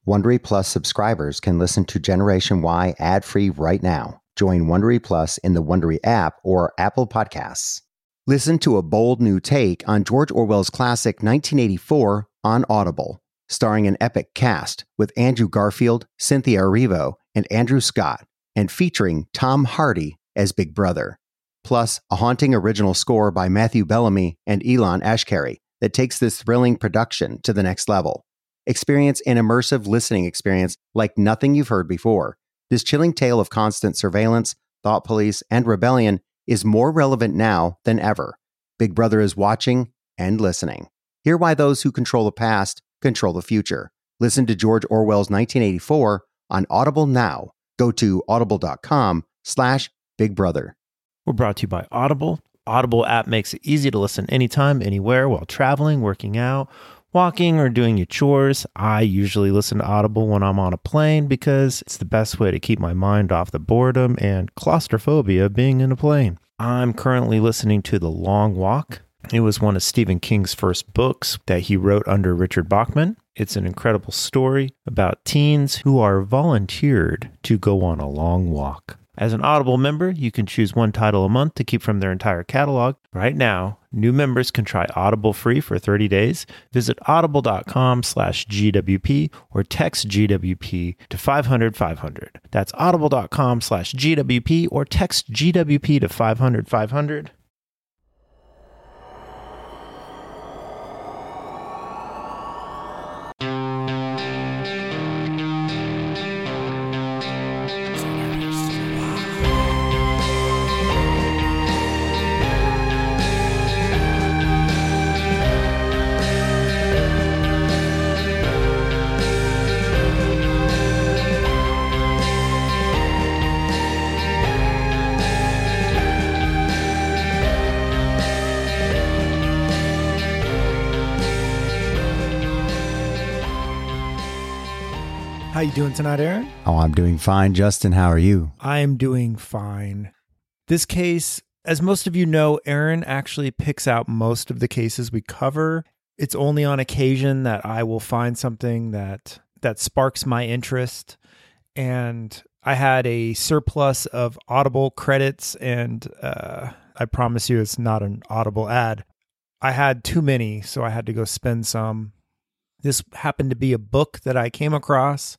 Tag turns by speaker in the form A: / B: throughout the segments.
A: Wondery Plus subscribers can listen to Generation Y ad-free right now. Join Wondery Plus in the Wondery app or Apple Podcasts. Listen to a bold new take on George Orwell's classic 1984 on Audible, starring an epic cast with Andrew Garfield, Cynthia Erivo, and Andrew Scott, and featuring Tom Hardy as Big Brother. Plus, a haunting original score by Matthew Bellamy and Elon Ashkari that takes this thrilling production to the next level. Experience an immersive listening experience like nothing you've heard before. This chilling tale of constant surveillance, thought police, and rebellion is more relevant now than ever. Big Brother is watching and listening. Hear why those who control the past control the future. Listen to George Orwell's 1984 on Audible now. Go to audible.com/Big Brother.
B: We're brought to you by Audible. Audible app makes it easy to listen anytime, anywhere, while traveling, working out, walking, or doing your chores. I usually listen to Audible when I'm on a plane because it's the best way to keep my mind off the boredom and claustrophobia being in a plane. I'm currently listening to The Long Walk. It was one of Stephen King's first books that he wrote under Richard Bachman. It's an incredible story about teens who are volunteered to go on a long walk. As an Audible member, you can choose one title a month to keep from their entire catalog. Right now, new members can try Audible free for 30 days. Visit audible.com/GWP or text GWP to 500-500. That's audible.com/GWP or text GWP to 500-500.
C: How you doing tonight, Aaron?
A: Oh, I'm doing fine. Justin, how are you?
C: I am doing fine. This case, as most of you know, Aaron actually picks out most of the cases we cover. It's only on occasion that I will find something that sparks my interest. And I had a surplus of Audible credits, and I promise you it's not an Audible ad. I had too many, so I had to go spend some. This happened to be a book that I came across,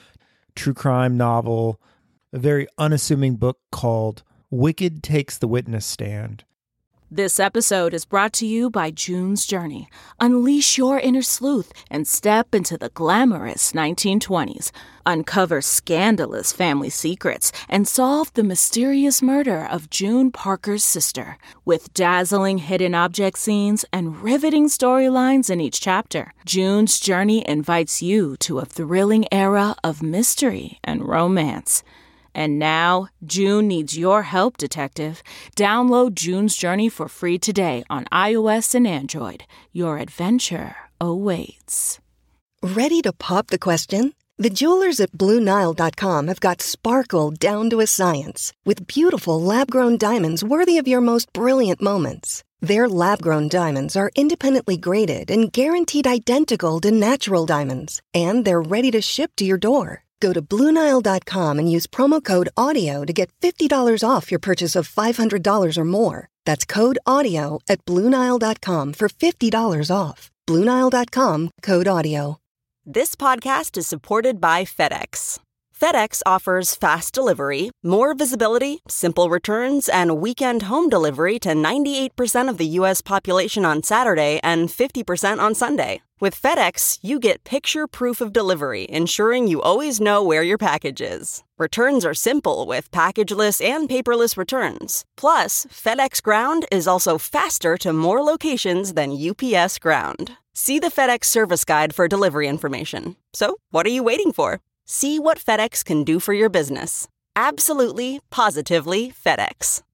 C: true crime novel, a very unassuming book called Wicked Takes the Witness Stand.
D: This episode is brought to you by June's Journey. Unleash your inner sleuth and step into the glamorous 1920s. Uncover scandalous family secrets and solve the mysterious murder of June Parker's sister. With dazzling hidden object scenes and riveting storylines in each chapter, June's Journey invites you to a thrilling era of mystery and romance. And now, June needs your help, detective. Download June's Journey for free today on iOS and Android. Your adventure awaits.
E: Ready to pop the question? The jewelers at BlueNile.com have got sparkle down to a science with beautiful lab-grown diamonds worthy of your most brilliant moments. Their lab-grown diamonds are independently graded and guaranteed identical to natural diamonds, and they're ready to ship to your door. Go to BlueNile.com and use promo code AUDIO to get $50 off your purchase of $500 or more. That's code AUDIO at BlueNile.com for $50 off. BlueNile.com, code AUDIO.
F: This podcast is supported by FedEx. FedEx offers fast delivery, more visibility, simple returns, and weekend home delivery to 98% of the U.S. population on Saturday and 50% on Sunday. With FedEx, you get picture proof of delivery, ensuring you always know where your package is. Returns are simple with packageless and paperless returns. Plus, FedEx Ground is also faster to more locations than UPS Ground. See the FedEx service guide for delivery information. So, what are you waiting for? See what FedEx can do for your business. Absolutely, positively FedEx.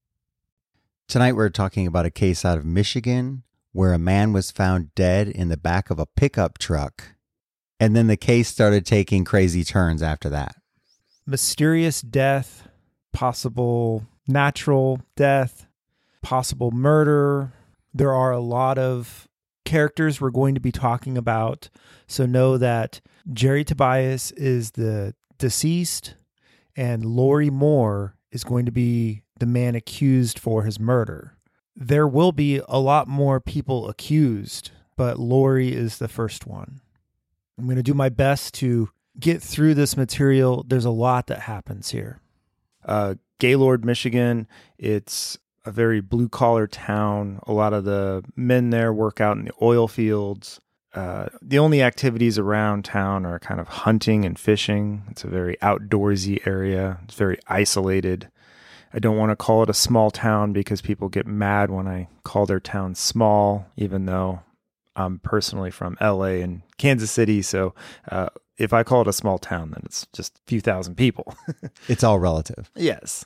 A: Tonight we're talking about a case out of Michigan where a man was found dead in the back of a pickup truck. And then the case started taking crazy turns after that.
C: Mysterious death, possible natural death, possible murder. There are a lot of characters we're going to be talking about, so know that Jerry Tobias is the deceased, and Lori Moore is going to be the man accused for his murder. There will be a lot more people accused, but Lori is the first one. I'm going to do my best to get through this material. There's a lot that happens here.
B: Gaylord, Michigan, it's a very blue-collar town. A lot of the men there work out in the oil fields. The only activities around town are kind of hunting and fishing. It's a very outdoorsy area. It's very isolated. I don't want to call it a small town because people get mad when I call their town small, even though I'm personally from LA and Kansas City. So if I call it a small town, then it's just a few thousand people.
A: It's all relative.
B: Yes.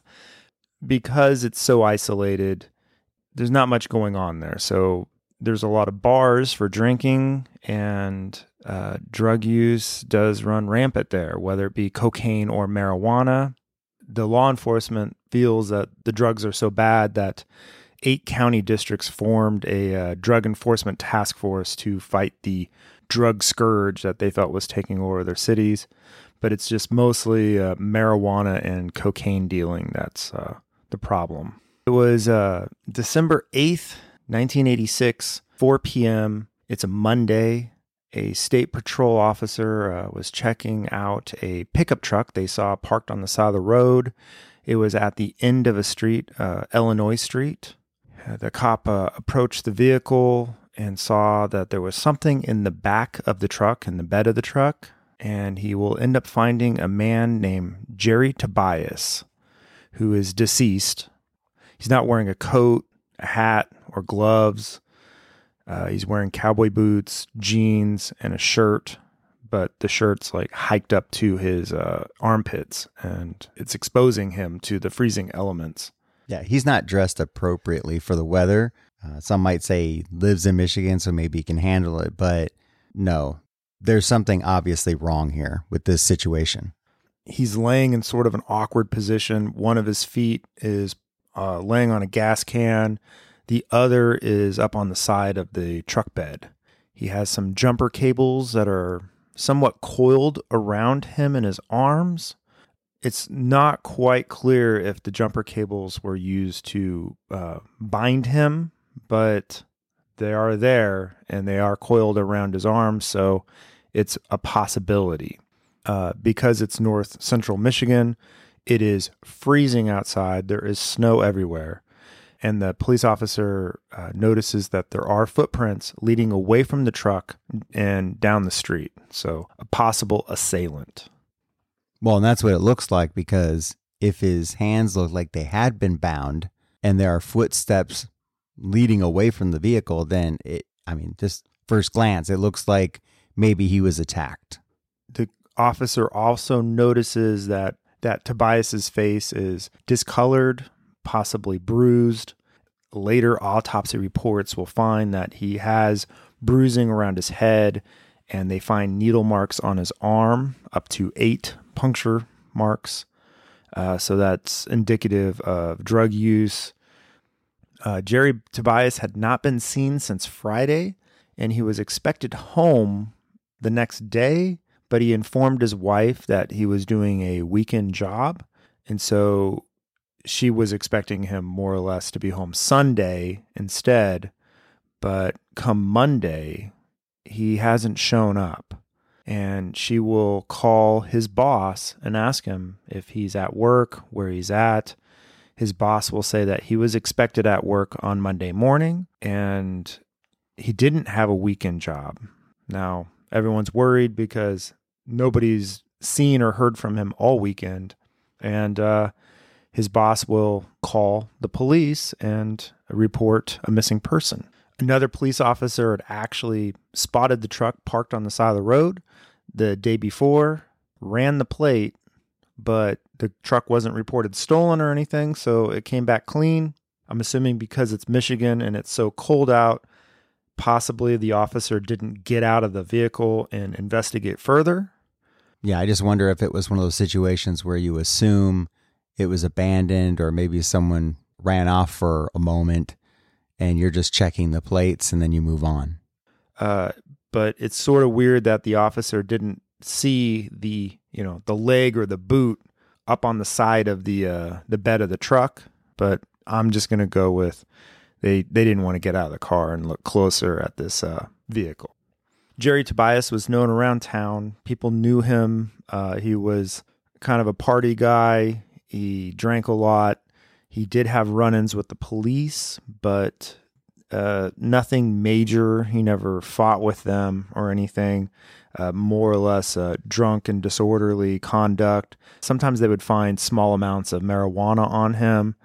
B: Because it's so isolated, there's not much going on there. So there's a lot of bars for drinking, and drug use does run rampant there, whether it be cocaine or marijuana. The law enforcement feels that the drugs are so bad that 8 county districts formed a drug enforcement task force to fight the drug scourge that they felt was taking over their cities. But it's just mostly marijuana and cocaine dealing that's the problem. It was December 8th, 1986, 4 p.m. It's a Monday. A state patrol officer was checking out a pickup truck they saw parked on the side of the road. It was at the end of a street, Illinois Street. The cop approached the vehicle and saw that there was something in the back of the truck, in the bed of the truck, and he will end up finding a man named Jerry Tobias, who is deceased. He's not wearing a coat, a hat, or gloves. He's wearing cowboy boots, jeans, and a shirt, but the shirt's like hiked up to his armpits, and it's exposing him to the freezing elements.
A: Yeah, he's not dressed appropriately for the weather. Some might say he lives in Michigan, so maybe he can handle it, but no, there's something obviously wrong here with this situation.
B: He's laying in sort of an awkward position. One of his feet is laying on a gas can. The other is up on the side of the truck bed. He has some jumper cables that are somewhat coiled around him in his arms. It's not quite clear if the jumper cables were used to bind him, but they are there and they are coiled around his arms, so it's a possibility. Because it's north central Michigan, it is freezing outside. There is snow everywhere. And the police officer notices that there are footprints leading away from the truck and down the street. So a possible assailant.
A: Well, and that's what it looks like, because if his hands look like they had been bound and there are footsteps leading away from the vehicle, then just first glance, it looks like maybe he was attacked.
B: The officer also notices that Tobias's face is discolored, possibly bruised. Later autopsy reports will find that he has bruising around his head, and they find needle marks on his arm, up to 8 puncture marks. So that's indicative of drug use. Jerry Tobias had not been seen since Friday, and he was expected home the next day, but he informed his wife that he was doing a weekend job. And so she was expecting him more or less to be home Sunday instead. But come Monday, he hasn't shown up. And she will call his boss and ask him if he's at work, where he's at. His boss will say that he was expected at work on Monday morning and he didn't have a weekend job. Now, everyone's worried because nobody's seen or heard from him all weekend. And his boss will call the police and report a missing person. Another police officer had actually spotted the truck parked on the side of the road the day before, ran the plate, but the truck wasn't reported stolen or anything, so it came back clean. I'm assuming because it's Michigan and it's so cold out, possibly the officer didn't get out of the vehicle and investigate further.
A: Yeah, I just wonder if it was one of those situations where you assume it was abandoned, or maybe someone ran off for a moment and you're just checking the plates and then you move on.
B: But it's sort of weird that the officer didn't
C: see the leg or the boot up on the side of the bed of the truck, but I'm just going to go with they didn't want to get out of the car and look closer at this vehicle. Jerry Tobias was known around town. People knew him. He was kind of a party guy. He drank a lot. He did have run-ins with the police, but nothing major. He never fought with them or anything. More or less drunk and disorderly conduct. Sometimes they would find small amounts of marijuana on him,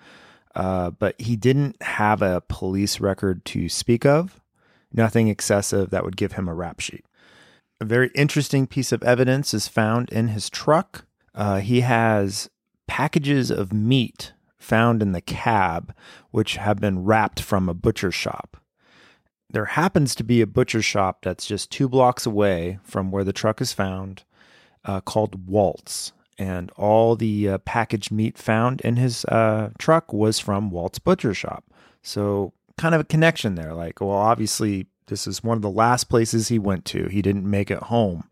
C: but he didn't have a police record to speak of. Nothing excessive that would give him a rap sheet. A very interesting piece of evidence is found in his truck. He has packages of meat found in the cab, which have been wrapped from a butcher shop. There happens to be a butcher shop that's just 2 blocks away from where the truck is found, called Walt's. And all the packaged meat found in his truck was from Walt's Butcher Shop. So kind of a connection there. Like, well, obviously, this is one of the last places he went to. He didn't make it home.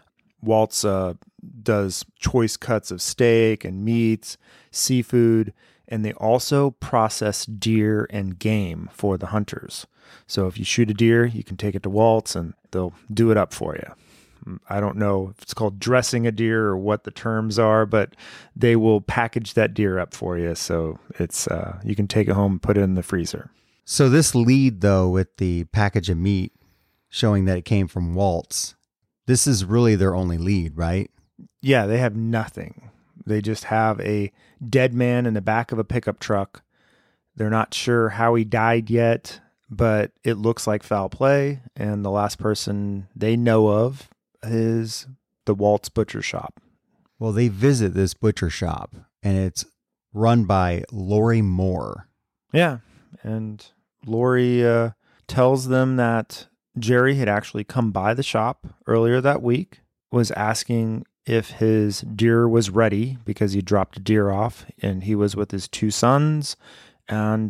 C: Walt's does choice cuts of steak and meats, seafood, and they also process deer and game for the hunters. So if you shoot a deer, you can take it to Walt's and they'll do it up for you. I don't know if it's called dressing a deer or what the terms are, but they will package that deer up for you. So it's you can take it home and put it in the freezer.
A: So this lead, though, with the package of meat showing that it came from Walt's, this is really their only lead, right?
C: Yeah, they have nothing. They just have a dead man in the back of a pickup truck. They're not sure how he died yet, but it looks like foul play. And the last person they know of is the Walt's Butcher Shop.
A: Well, they visit this butcher shop, and it's run by Lori Moore.
C: Yeah, and Lori tells them that Jerry had actually come by the shop earlier that week, was asking if his deer was ready because he dropped a deer off, and he was with his 2 sons. And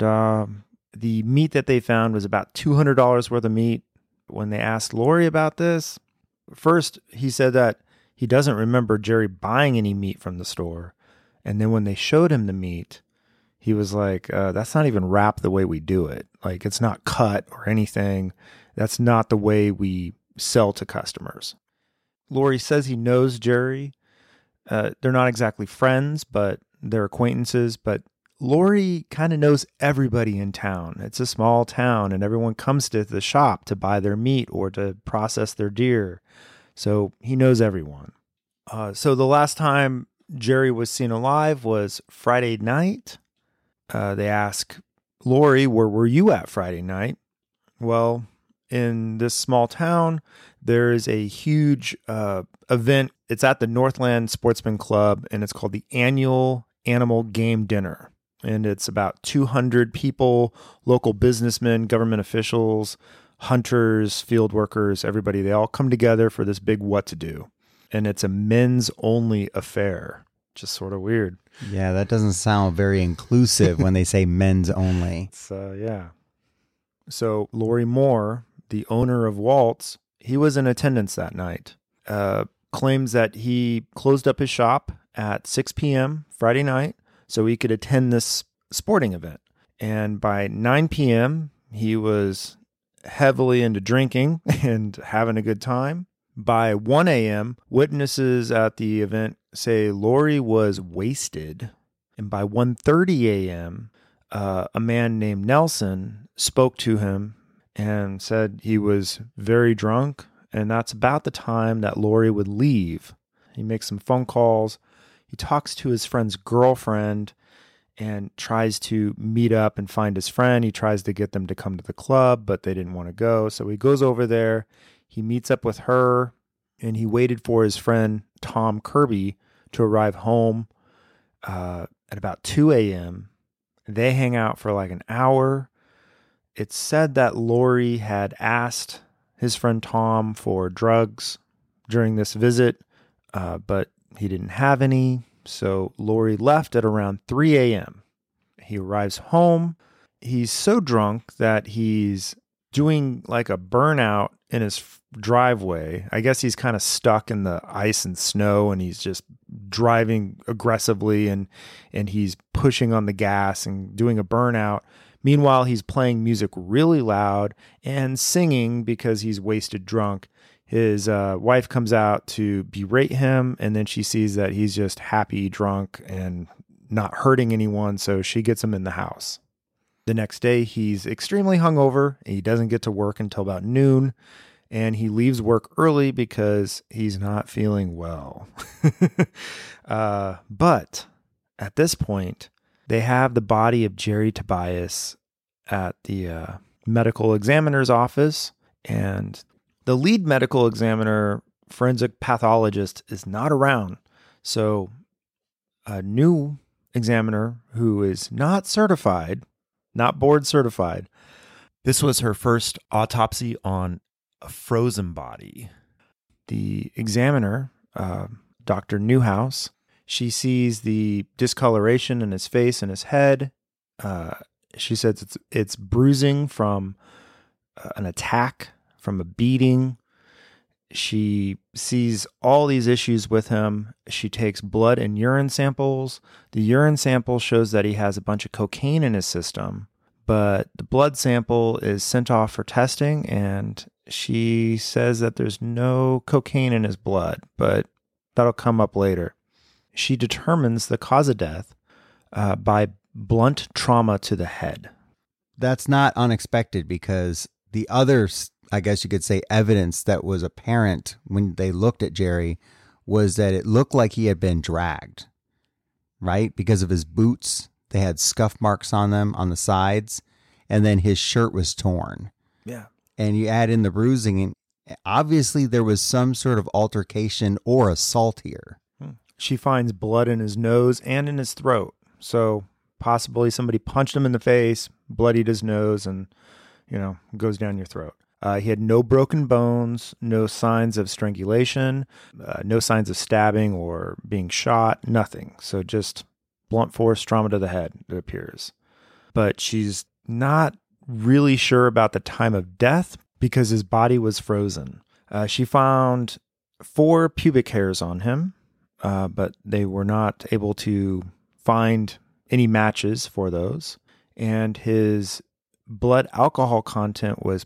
C: the meat that they found was about $200 worth of meat. When they asked Lori about this, first he said that he doesn't remember Jerry buying any meat from the store. And then when they showed him the meat, he was like, that's not even wrapped the way we do it. Like, it's not cut or anything. That's not the way we sell to customers. Lori says he knows Jerry. They're not exactly friends, but they're acquaintances. But Lori kind of knows everybody in town. It's a small town, and everyone comes to the shop to buy their meat or to process their deer. So he knows everyone. So the last time Jerry was seen alive was Friday night. They ask Lori, where were you at Friday night? Well, in this small town, there is a huge event. It's at the Northland Sportsman Club, and it's called the Annual Animal Game Dinner. And it's about 200 people, local businessmen, government officials, hunters, field workers, everybody. They all come together for this big what to do. And it's a men's only affair. Just sort of weird.
A: Yeah, that doesn't sound very inclusive when they say men's only.
C: Yeah. So Lori Moore, the owner of Walt's, he was in attendance that night. Claims that he closed up his shop at 6 p.m. Friday night so he could attend this sporting event. And by 9 p.m., he was heavily into drinking and having a good time. By 1 a.m., witnesses at the event say Lori was wasted. And by 1:30 a.m., a man named Nelson spoke to him and said he was very drunk. And that's about the time that Lori would leave. He makes some phone calls. He talks to his friend's girlfriend and tries to meet up and find his friend. He tries to get them to come to the club, but they didn't want to go. So he goes over there. He meets up with her, and he waited for his friend Tom Kirby to arrive home at about 2 a.m. They hang out for like an hour. It's said that Lori had asked his friend Tom for drugs during this visit, but he didn't have any. So Lori left at around 3 a.m. He arrives home. He's so drunk that he's doing like a burnout in his driveway. I guess he's kind of stuck in the ice and snow, and he's just driving aggressively and he's pushing on the gas and doing a burnout. Meanwhile, he's playing music really loud and singing because he's wasted drunk. His wife comes out to berate him, and then she sees that he's just happy drunk and not hurting anyone, so she gets him in the house. The next day, he's extremely hungover. He doesn't get to work until about noon, and he leaves work early because he's not feeling well. But at this point, they have the body of Jerry Tobias at the medical examiner's office, and the lead medical examiner, forensic pathologist, is not around. So a new examiner who is not certified, not board certified.
B: This was her first autopsy on a frozen body.
C: The examiner, Dr. Newhouse, she sees the discoloration in his face and his head. She says it's bruising from an attack, from a beating. She sees all these issues with him. She takes blood and urine samples. The urine sample shows that he has a bunch of cocaine in his system, but the blood sample is sent off for testing, and she says that there's no cocaine in his blood, but that'll come up later. She determines the cause of death by blunt trauma to the head.
A: That's not unexpected because the other, I guess you could say, evidence that was apparent when they looked at Jerry was that it looked like he had been dragged, right? Because of his boots. They had scuff marks on them on the sides, and then his shirt was torn.
C: Yeah.
A: And you add in the bruising, and obviously there was some sort of altercation or assault here.
C: She finds blood in his nose and in his throat. So possibly somebody punched him in the face, bloodied his nose, and, goes down your throat. He had no broken bones, no signs of strangulation, no signs of stabbing or being shot, nothing. So just blunt force trauma to the head, it appears. But she's not really sure about the time of death because his body was frozen. She found 4 pubic hairs on him, but they were not able to find any matches for those. And his blood alcohol content was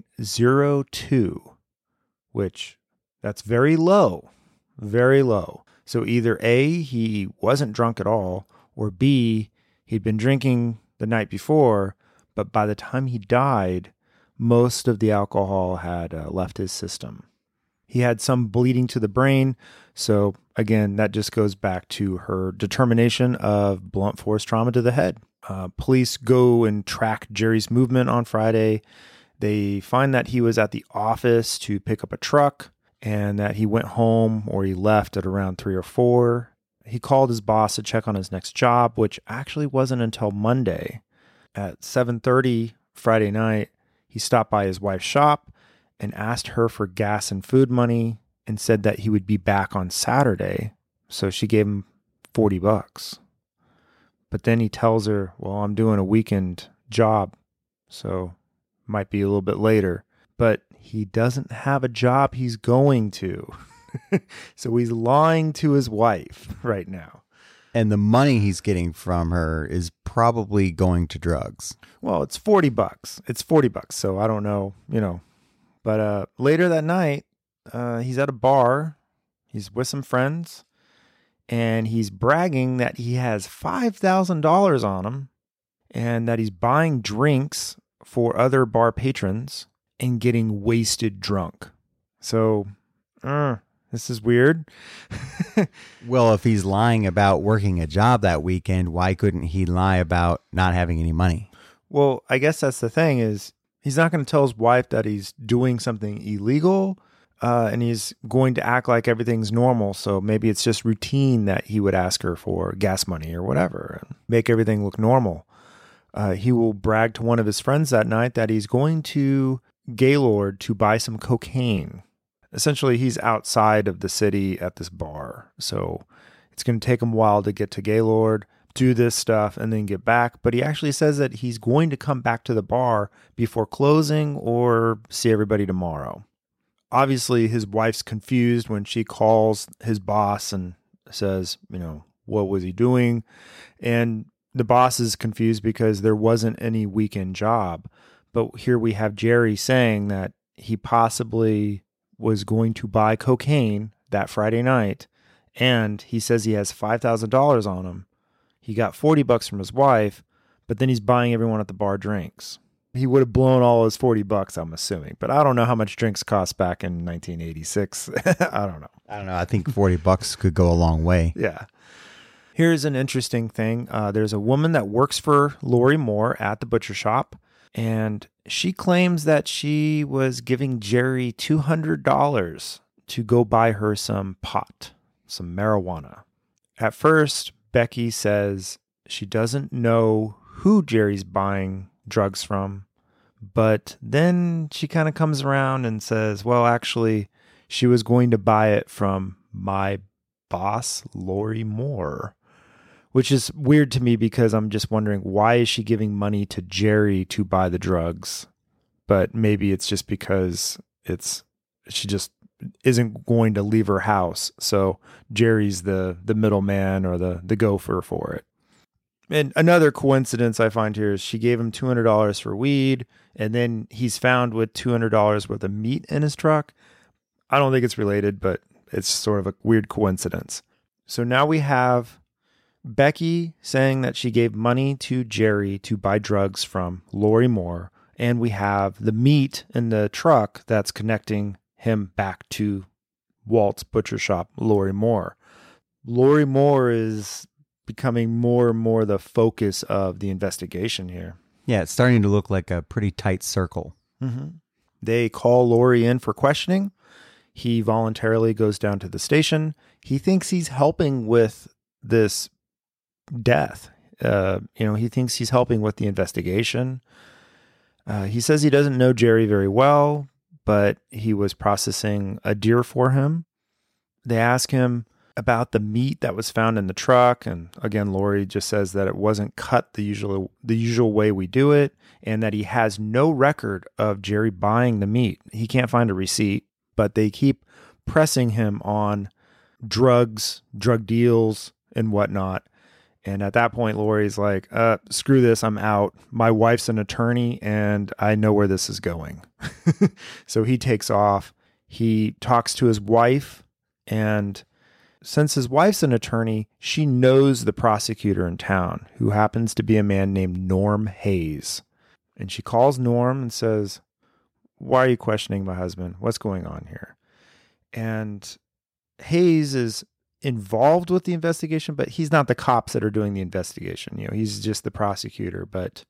C: 0.02, which that's very low, very low. So either A, he wasn't drunk at all, or B, he'd been drinking the night before, but by the time he died, most of the alcohol had left his system. He had some bleeding to the brain, so again, that just goes back to her determination of blunt force trauma to the head. Police go and track Jerry's movement on Friday. They find that he was at the office to pick up a truck and that he went home or he left at around 3 or 4. He called his boss to check on his next job, which actually wasn't until Monday. At 7:30 Friday night, he stopped by his wife's shop and asked her for gas and food money and said that he would be back on Saturday. So she gave him $40. But then he tells her, well, I'm doing a weekend job, so might be a little bit later. But he doesn't have a job he's going to. So he's lying to his wife right now.
A: And the money he's getting from her is probably going to drugs.
C: Well, it's $40. It's $40, so I don't know, But later that night, he's at a bar. He's with some friends. And he's bragging that he has $5,000 on him and that he's buying drinks for other bar patrons and getting wasted drunk. So, this is weird.
A: Well, if he's lying about working a job that weekend, why couldn't he lie about not having any money?
C: Well, I guess that's the thing is he's not going to tell his wife that he's doing something illegal. And he's going to act like everything's normal. So maybe it's just routine that he would ask her for gas money or whatever and make everything look normal. He will brag to one of his friends that night that he's going to Gaylord to buy some cocaine. Essentially, he's outside of the city at this bar. So it's going to take him a while to get to Gaylord. do this stuff and then get back. But he actually says that he's going to come back to the bar before closing or see everybody tomorrow. Obviously, his wife's confused when she calls his boss and says, what was he doing? And the boss is confused because there wasn't any weekend job. But here we have Jerry saying that he possibly was going to buy cocaine that Friday night. And he says he has $5,000 on him. He got $40 from his wife, but then he's buying everyone at the bar drinks. He would have blown all his $40, I'm assuming. But I don't know how much drinks cost back in 1986. I don't know.
A: I think $40 could go a long way.
C: Yeah. Here's an interesting thing. There's a woman that works for Lori Moore at the butcher shop, and she claims that she was giving Jerry $200 to go buy her some pot, some marijuana. At first, Becky says she doesn't know who Jerry's buying drugs from, but then she kind of comes around and says, well, actually, she was going to buy it from my boss, Lori Moore, which is weird to me because I'm just wondering, why is she giving money to Jerry to buy the drugs? But maybe it's just because she just isn't going to leave her house. So Jerry's the middleman or the gopher for it. And another coincidence I find here is she gave him $200 for weed, and then he's found with $200 worth of meat in his truck. I don't think it's related, but it's sort of a weird coincidence. So now we have Becky saying that she gave money to Jerry to buy drugs from Lori Moore, and we have the meat in the truck that's connecting him back to Walt's butcher shop, Lori Moore. Lori Moore is becoming more and more the focus of the investigation here.
A: Yeah, it's starting to look like a pretty tight circle.
C: Mm-hmm. They call Lori in for questioning. He voluntarily goes down to the station. He thinks he's helping with this death. He thinks he's helping with the investigation. He says he doesn't know Jerry very well, but he was processing a deer for him. They ask him about the meat that was found in the truck, and again, Lori just says that it wasn't cut the usual way we do it, and that he has no record of Jerry buying the meat. He can't find a receipt, but they keep pressing him on drugs, drug deals, and whatnot. And at that point, Lori's like, screw this, I'm out. My wife's an attorney, and I know where this is going. So he takes off. He talks to his wife, and since his wife's an attorney, she knows the prosecutor in town, who happens to be a man named Norm Hayes. And she calls Norm and says, why are you questioning my husband? What's going on here? And Hayes is involved with the investigation, but he's not the cops that are doing the investigation. He's just the prosecutor, but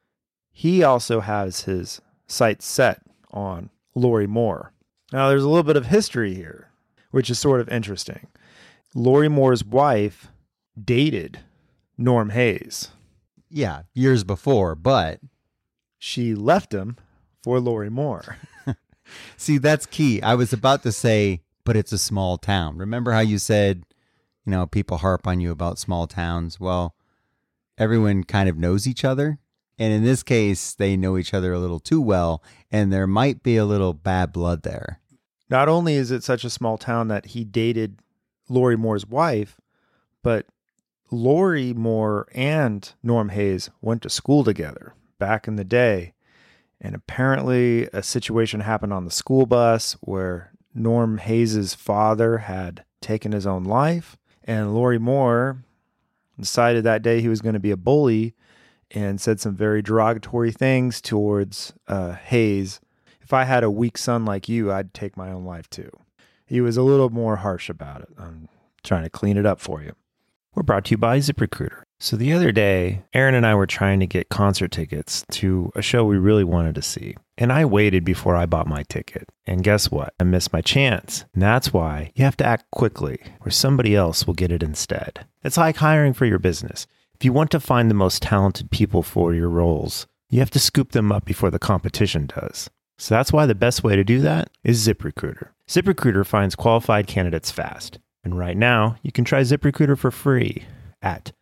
C: he also has his sights set on Lori Moore. Now, there's a little bit of history here, which is sort of interesting. Lori Moore's wife dated Norm Hayes.
A: Yeah, years before, but
C: she left him for Lori Moore.
A: See, that's key. I was about to say, but it's a small town. Remember how you said, people harp on you about small towns? Well, everyone kind of knows each other. And in this case, they know each other a little too well, and there might be a little bad blood there.
C: Not only is it such a small town that he dated Lori Moore's wife, but Lori Moore and Norm Hayes went to school together back in the day. And apparently a situation happened on the school bus where Norm Hayes' father had taken his own life, and Lori Moore decided that day he was going to be a bully and said some very derogatory things towards Hayes. If I had a weak son like you, I'd take my own life too. He was a little more harsh about it. I'm trying to clean it up for you.
B: We're brought to you by ZipRecruiter. So the other day, Aaron and I were trying to get concert tickets to a show we really wanted to see. And I waited before I bought my ticket. And guess what? I missed my chance. And that's why you have to act quickly, or somebody else will get it instead. It's like hiring for your business. If you want to find the most talented people for your roles, you have to scoop them up before the competition does. So that's why the best way to do that is ZipRecruiter. ZipRecruiter finds qualified candidates fast. And right now, you can try ZipRecruiter for free at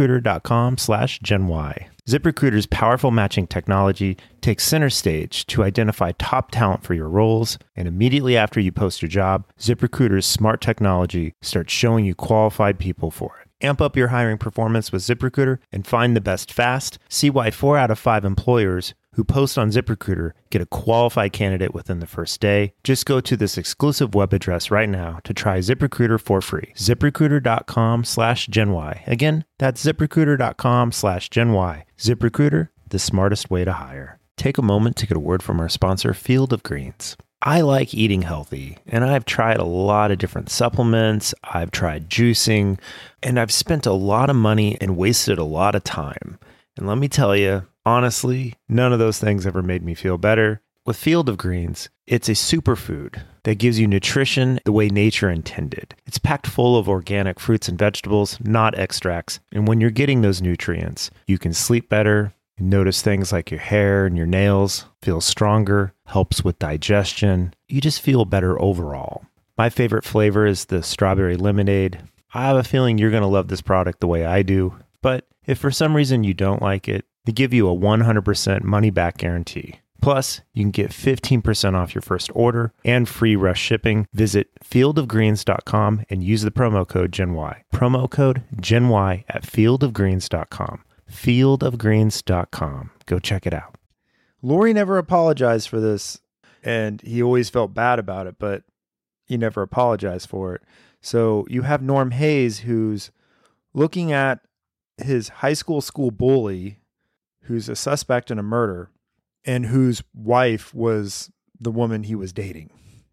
B: ZipRecruiter.com/GenY. ZipRecruiter's powerful matching technology takes center stage to identify top talent for your roles, and immediately after you post your job, ZipRecruiter's smart technology starts showing you qualified people for it. Amp up your hiring performance with ZipRecruiter and find the best fast. See why 4 out of 5 employers who post on ZipRecruiter get a qualified candidate within the first day. Just go to this exclusive web address right now to try ZipRecruiter for free. ZipRecruiter.com/GenY. Again, that's ZipRecruiter.com/GenY. ZipRecruiter, the smartest way to hire. Take a moment to get a word from our sponsor, Field of Greens. I like eating healthy, and I've tried a lot of different supplements. I've tried juicing, and I've spent a lot of money and wasted a lot of time. And let me tell you, honestly, none of those things ever made me feel better. With Field of Greens, it's a superfood that gives you nutrition the way nature intended. It's packed full of organic fruits and vegetables, not extracts. And when you're getting those nutrients, you can sleep better. You notice things like your hair and your nails feel stronger, helps with digestion. You just feel better overall. My favorite flavor is the strawberry lemonade. I have a feeling you're going to love this product the way I do. But if for some reason you don't like it, they give you a 100% money-back guarantee. Plus, you can get 15% off your first order and free rush shipping. Visit fieldofgreens.com and use the promo code GenY. Promo code GenY at fieldofgreens.com. Fieldofgreens.com. Go check it out.
C: Lori never apologized for this, and he always felt bad about it, but he never apologized for it. So you have Norm Hayes, who's looking at his high school bully, who's a suspect in a murder, and whose wife was the woman he was dating.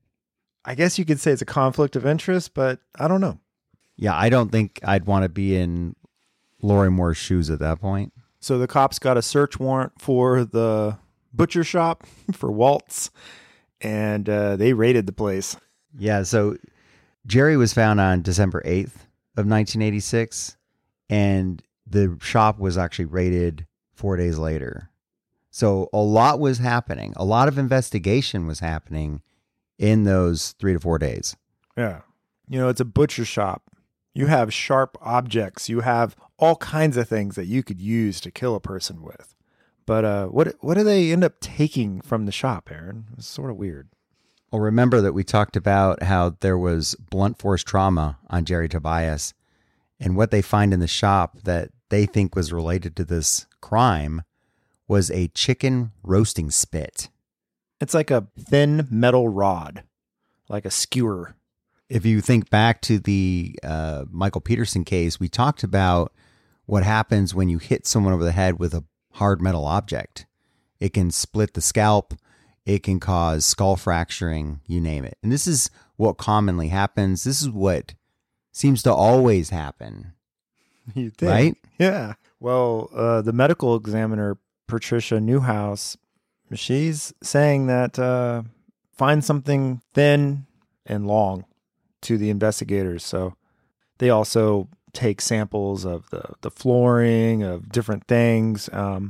C: I guess you could say it's a conflict of interest, but I don't know.
A: Yeah, I don't think I'd want to be in Lori Moore's shoes at that point.
C: So the cops got a search warrant for the butcher shop for Waltz, and they raided the place.
A: Yeah, so Jerry was found on December 8th of 1986, and the shop was actually raided 4 days later. So a lot was happening. A lot of investigation was happening in those 3 to 4 days.
C: Yeah. You know, it's a butcher shop. You have sharp objects. You have all kinds of things that you could use to kill a person with. But what do they end up taking from the shop, Aaron? It's sort of weird.
A: Well, remember that we talked about how there was blunt force trauma on Jerry Tobias, and what they find in the shop that they think was related to this crime was a chicken roasting spit.
C: It's like a thin metal rod, like a skewer.
A: If you think back to the Michael Peterson case, we talked about what happens when you hit someone over the head with a hard metal object. It can split the scalp. It can cause skull fracturing, you name it. And this is what commonly happens. This is what seems to always happen.
C: You think?
A: Right?
C: Yeah. Well, the medical examiner, Patricia Newhouse, she's saying that find something thin and long to the investigators. So they also take samples of the flooring, of different things.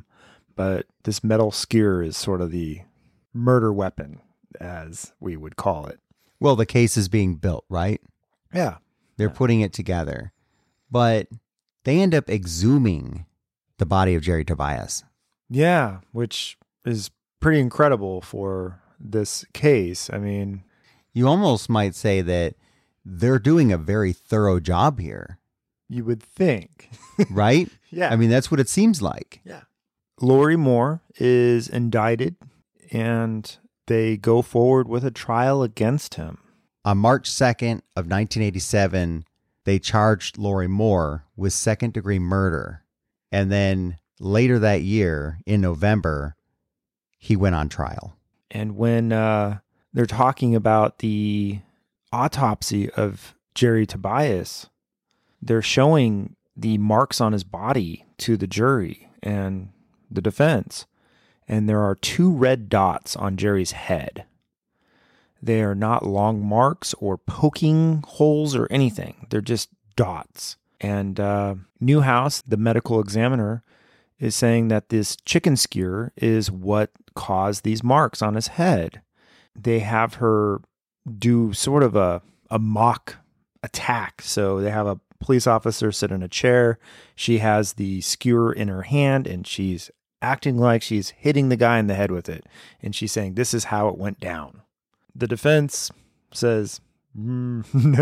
C: But this metal skewer is sort of the murder weapon, as we would call it.
A: Well, the case is being built, right?
C: Yeah.
A: They're putting it together. But they end up exhuming the body of Jerry Tobias.
C: Yeah, which is pretty incredible for this case. I mean,
A: you almost might say that they're doing a very thorough job here.
C: You would think.
A: Right?
C: Yeah.
A: I mean, that's what it seems like.
C: Yeah. Lori Moore is indicted, and they go forward with a trial against him.
A: On March 2nd of 1987, they charged Lori Moore with second-degree murder. And then later that year, in November, he went on trial.
C: And when they're talking about the autopsy of Jerry Tobias, they're showing the marks on his body to the jury and the defense. And there are 2 red dots on Jerry's head. They are not long marks or poking holes or anything. They're just dots. And Newhouse, the medical examiner, is saying that this chicken skewer is what caused these marks on his head. They have her do sort of a mock attack. So they have a police officer sit in a chair. She has the skewer in her hand, and she's acting like she's hitting the guy in the head with it. And she's saying, this is how it went down. The defense says, no.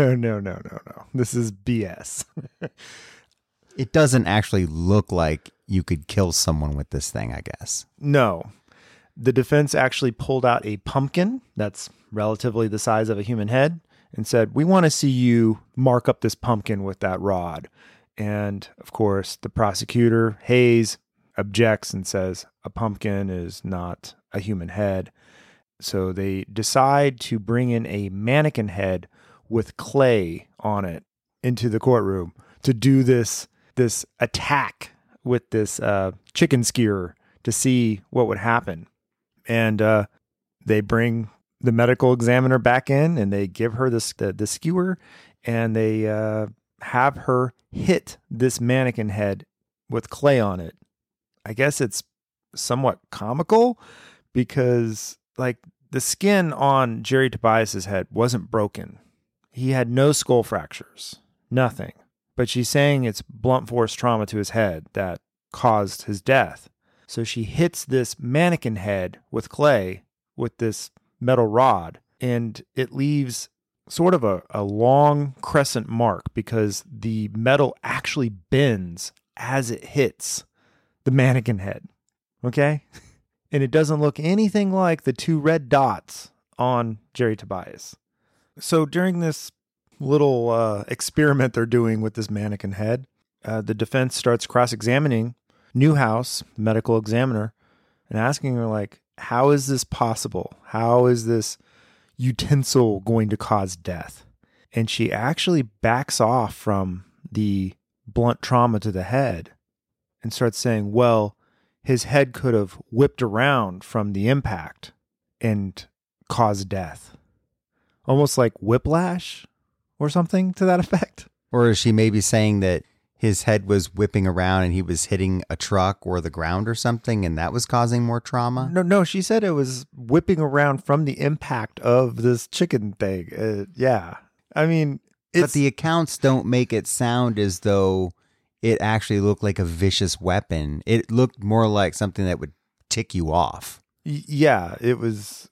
C: This is BS.
A: It doesn't actually look like you could kill someone with this thing, I guess.
C: No. The defense actually pulled out a pumpkin that's relatively the size of a human head and said, we want to see you mark up this pumpkin with that rod. And of course, the prosecutor, Hayes, objects and says a pumpkin is not a human head. So they decide to bring in a mannequin head with clay on it into the courtroom to do this attack with this chicken skewer to see what would happen. And they bring the medical examiner back in, and they give her the skewer, and they have her hit this mannequin head with clay on it. I guess it's somewhat comical because, like, the skin on Jerry Tobias's head wasn't broken. He had no skull fractures, nothing. But she's saying it's blunt force trauma to his head that caused his death. So she hits this mannequin head with clay with this metal rod, and it leaves sort of a long crescent mark because the metal actually bends as it hits the mannequin head. Okay? And it doesn't look anything like the two red dots on Jerry Tobias. So during this little experiment they're doing with this mannequin head, the defense starts cross-examining Newhouse, the medical examiner, and asking her, like, how is this possible? How is this utensil going to cause death? And she actually backs off from the blunt trauma to the head and starts saying, well, his head could have whipped around from the impact and caused death. Almost like whiplash or something to that effect.
A: Or is she maybe saying that his head was whipping around and he was hitting a truck or the ground or something, and that was causing more trauma?
C: No, she said it was whipping around from the impact of this chicken thing. Yeah. I mean,
A: but the accounts don't make it sound as though it actually looked like a vicious weapon. It looked more like something that would tick you off.
C: Yeah, it was,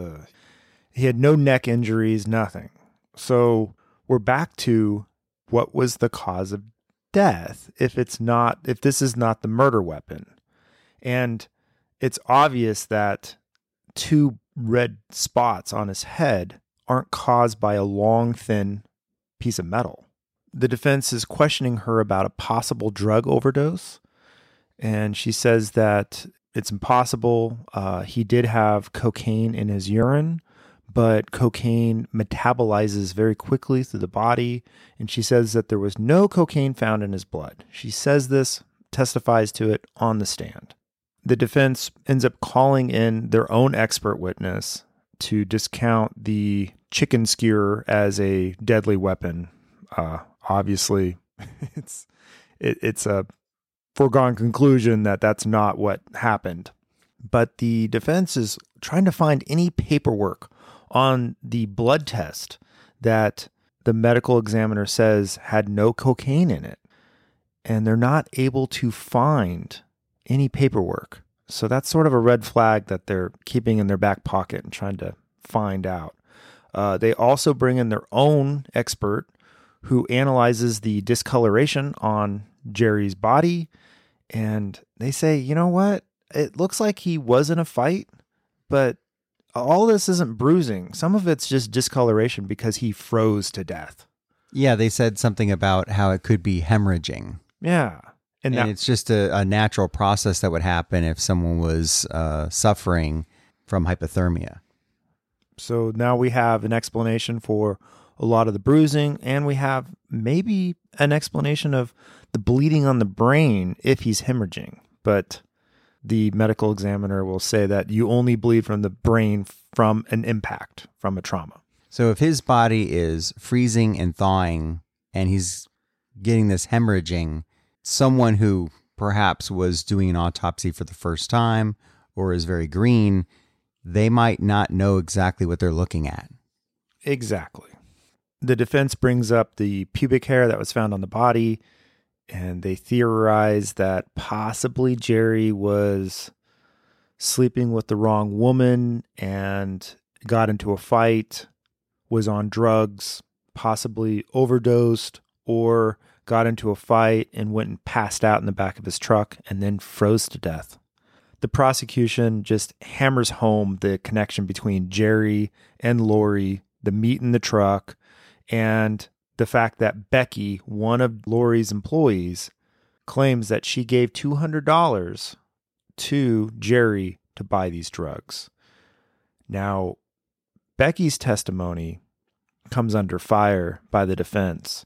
C: he had no neck injuries, nothing. So we're back to what was the cause of death if this is not the murder weapon. And it's obvious that two red spots on his head aren't caused by a long, thin piece of metal. The defense is questioning her about a possible drug overdose, and she says that it's impossible. He did have cocaine in his urine, but cocaine metabolizes very quickly through the body, and she says that there was no cocaine found in his blood. She says this, testifies to it on the stand. The defense ends up calling in their own expert witness to discount the chicken skewer as a deadly weapon. Obviously, it's a foregone conclusion that that's not what happened. But the defense is trying to find any paperwork on the blood test that the medical examiner says had no cocaine in it. And they're not able to find any paperwork. So that's sort of a red flag that they're keeping in their back pocket and trying to find out. They also bring in their own expert who analyzes the discoloration on Jerry's body. And they say, you know what? It looks like he was in a fight, but all this isn't bruising. Some of it's just discoloration because he froze to death.
A: Yeah, they said something about how it could be hemorrhaging.
C: Yeah.
A: And it's just a natural process that would happen if someone was suffering from hypothermia.
C: So now we have an explanation for a lot of the bruising, and we have maybe an explanation of the bleeding on the brain if he's hemorrhaging. But the medical examiner will say that you only bleed from the brain from an impact, from a trauma.
A: So if his body is freezing and thawing and he's getting this hemorrhaging, someone who perhaps was doing an autopsy for the first time or is very green, they might not know exactly what they're looking at.
C: Exactly. The defense brings up the pubic hair that was found on the body, and they theorize that possibly Jerry was sleeping with the wrong woman and got into a fight, was on drugs, possibly overdosed, or got into a fight and went and passed out in the back of his truck and then froze to death. The prosecution just hammers home the connection between Jerry and Lori, the meat in the truck, and the fact that Becky, one of Lori's employees, claims that she gave $200 to Jerry to buy these drugs. Now, Becky's testimony comes under fire by the defense,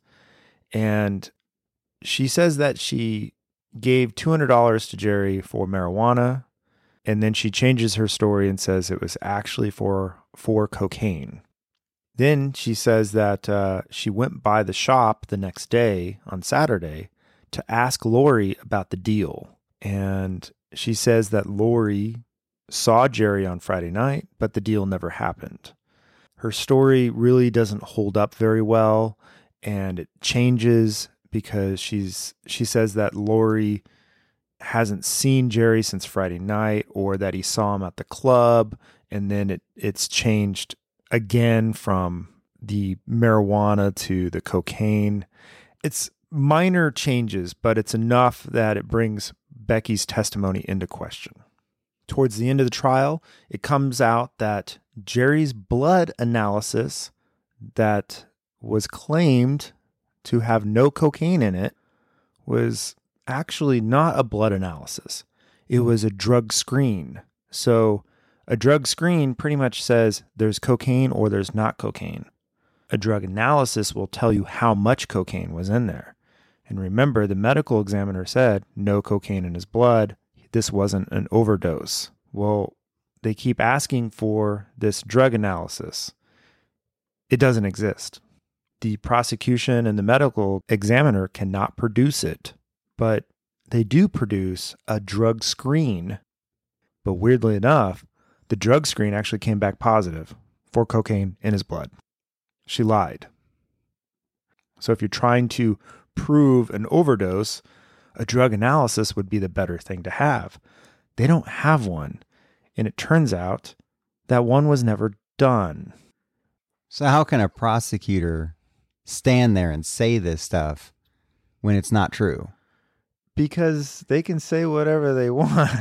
C: and she says that she gave $200 to Jerry for marijuana, and then she changes her story and says it was actually for cocaine. Then she says that she went by the shop the next day on Saturday to ask Lori about the deal. And she says that Lori saw Jerry on Friday night, but the deal never happened. Her story really doesn't hold up very well, and it changes because she says that Lori hasn't seen Jerry since Friday night, or that he saw him at the club, and then it's changed again from the marijuana to the cocaine. It's minor changes, but it's enough that it brings Becky's testimony into question. Towards the end of the trial, it comes out that Jerry's blood analysis that was claimed to have no cocaine in it was actually not a blood analysis. It was a drug screen. So a drug screen pretty much says there's cocaine or there's not cocaine. A drug analysis will tell you how much cocaine was in there. And remember, the medical examiner said no cocaine in his blood. This wasn't an overdose. Well, they keep asking for this drug analysis. It doesn't exist. The prosecution and the medical examiner cannot produce it, but they do produce a drug screen. But weirdly enough, the drug screen actually came back positive for cocaine in his blood. She lied. So if you're trying to prove an overdose, a drug analysis would be the better thing to have. They don't have one. And it turns out that one was never done.
A: So how can a prosecutor stand there and say this stuff when it's not true?
C: Because they can say whatever they want.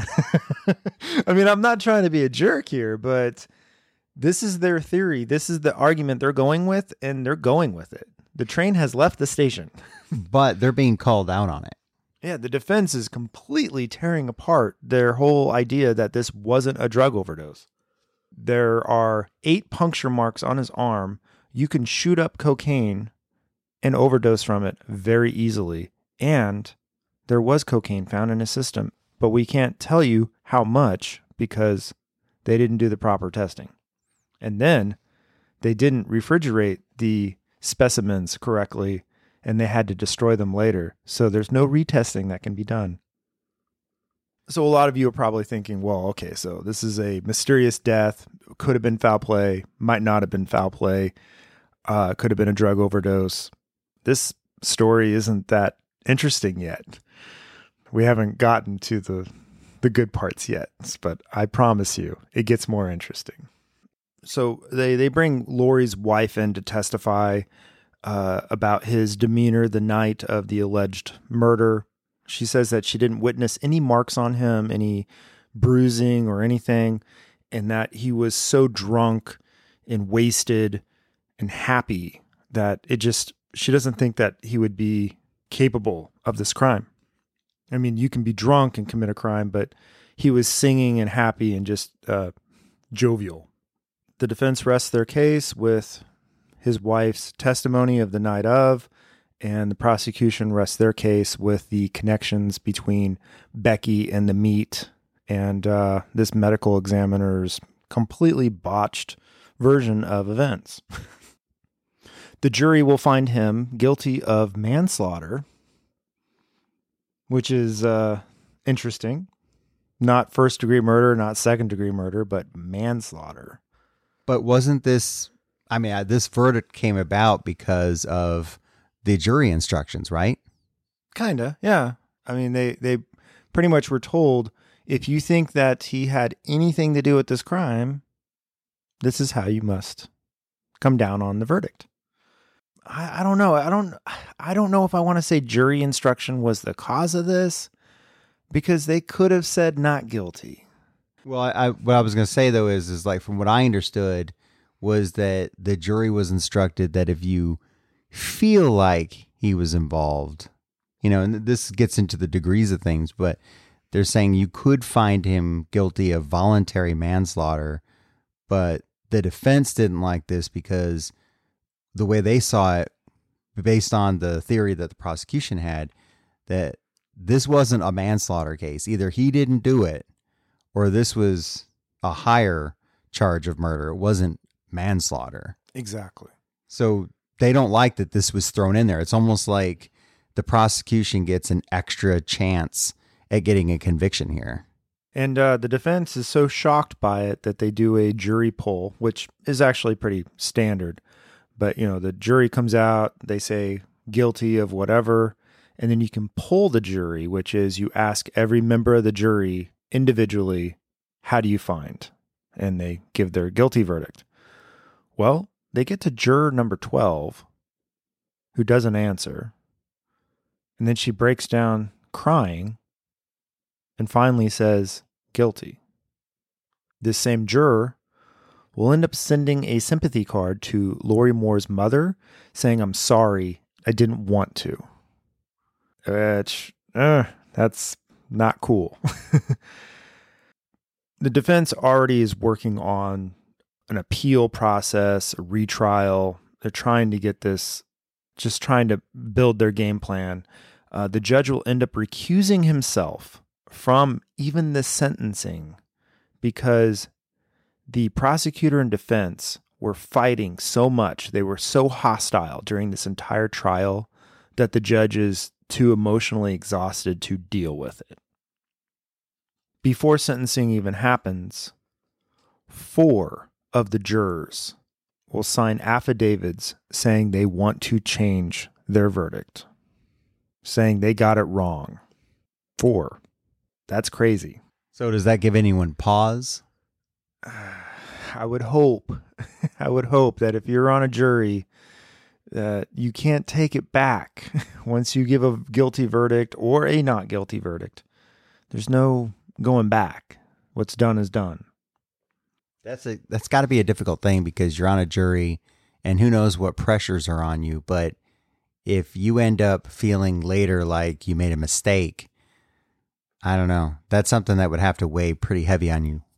C: I mean, I'm not trying to be a jerk here, but this is their theory. This is the argument they're going with, and they're going with it. The train has left the station.
A: But they're being called out on it.
C: Yeah, the defense is completely tearing apart their whole idea that this wasn't a drug overdose. There are 8 puncture marks on his arm. You can shoot up cocaine and overdose from it very easily. And there was cocaine found in his system, but we can't tell you how much because they didn't do the proper testing. And then they didn't refrigerate the specimens correctly, and they had to destroy them later. So there's no retesting that can be done. So a lot of you are probably thinking, well, okay, so this is a mysterious death. Could have been foul play, might not have been foul play, could have been a drug overdose. This story isn't that interesting yet. We haven't gotten to the good parts yet, but I promise you, it gets more interesting. So they bring Lori's wife in to testify about his demeanor the night of the alleged murder. She says that she didn't witness any marks on him, any bruising or anything, and that he was so drunk and wasted and happy that she doesn't think that he would be capable of this crime. I mean, you can be drunk and commit a crime, but he was singing and happy and just jovial. The defense rests their case with his wife's testimony of the night of, and the prosecution rests their case with the connections between Becky and the meat and this medical examiner's completely botched version of events. The jury will find him guilty of manslaughter, which is interesting. Not first-degree murder, not second-degree murder, but manslaughter.
A: But wasn't this I mean, this verdict came about because of the jury instructions, right?
C: Kinda, yeah. I mean, they pretty much were told, if you think that he had anything to do with this crime, this is how you must come down on the verdict. I don't know. I don't know if I want to say jury instruction was the cause of this, because they could have said not guilty.
A: Well, what I was going to say though is like, from what I understood, was that the jury was instructed that if you feel like he was involved, and this gets into the degrees of things, but they're saying you could find him guilty of voluntary manslaughter, but the defense didn't like this because the way they saw it, based on the theory that the prosecution had, that this wasn't a manslaughter case. Either he didn't do it, or this was a higher charge of murder. It wasn't manslaughter.
C: Exactly.
A: So they don't like that this was thrown in there. It's almost like the prosecution gets an extra chance at getting a conviction here.
C: And the defense is so shocked by it that they do a jury poll, which is actually pretty standard. But, the jury comes out, they say guilty of whatever, and then you can poll the jury, which is you ask every member of the jury individually, how do you find? And they give their guilty verdict. Well, they get to juror number 12, who doesn't answer. And then she breaks down crying and finally says, guilty. This same juror will end up sending a sympathy card to Lori Moore's mother saying, I'm sorry, I didn't want to. That's not cool. The defense already is working on an appeal process, a retrial. They're trying to get this, just trying to build their game plan. The judge will end up recusing himself from even the sentencing because the prosecutor and defense were fighting so much. They were so hostile during this entire trial that the judge is too emotionally exhausted to deal with it. Before sentencing even happens, 4 of the jurors will sign affidavits saying they want to change their verdict, saying they got it wrong. 4. That's crazy.
A: So does that give anyone pause?
C: I would hope that if you're on a jury, that you can't take it back once you give a guilty verdict or a not guilty verdict. There's no going back. What's done is done.
A: That's got to be a difficult thing because you're on a jury and who knows what pressures are on you. But if you end up feeling later like you made a mistake, I don't know. That's something that would have to weigh pretty heavy on you.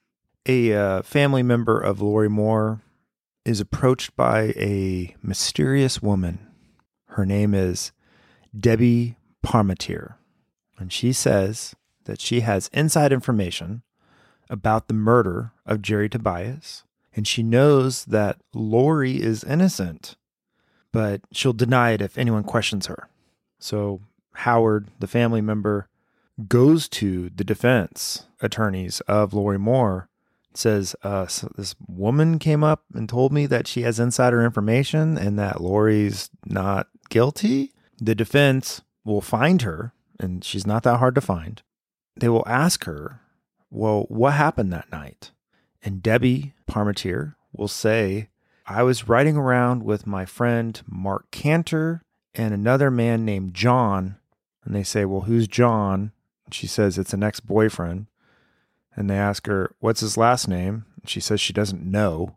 C: A family member of Lori Moore is approached by a mysterious woman. Her name is Debbie Parmentier, and she says that she has inside information about the murder of Jerry Tobias, and she knows that Lori is innocent, but she'll deny it if anyone questions her. So Howard, the family member, goes to the defense attorneys of Lori Moore, says, so this woman came up and told me that she has insider information and that Lori's not guilty. The defense will find her, and she's not that hard to find. They will ask her, well, what happened that night? And Debbie Parmentier will say, I was riding around with my friend Mark Cantor and another man named John. And they say, well, who's John? And she says, it's an ex-boyfriend. And they ask her, what's his last name? And she says she doesn't know,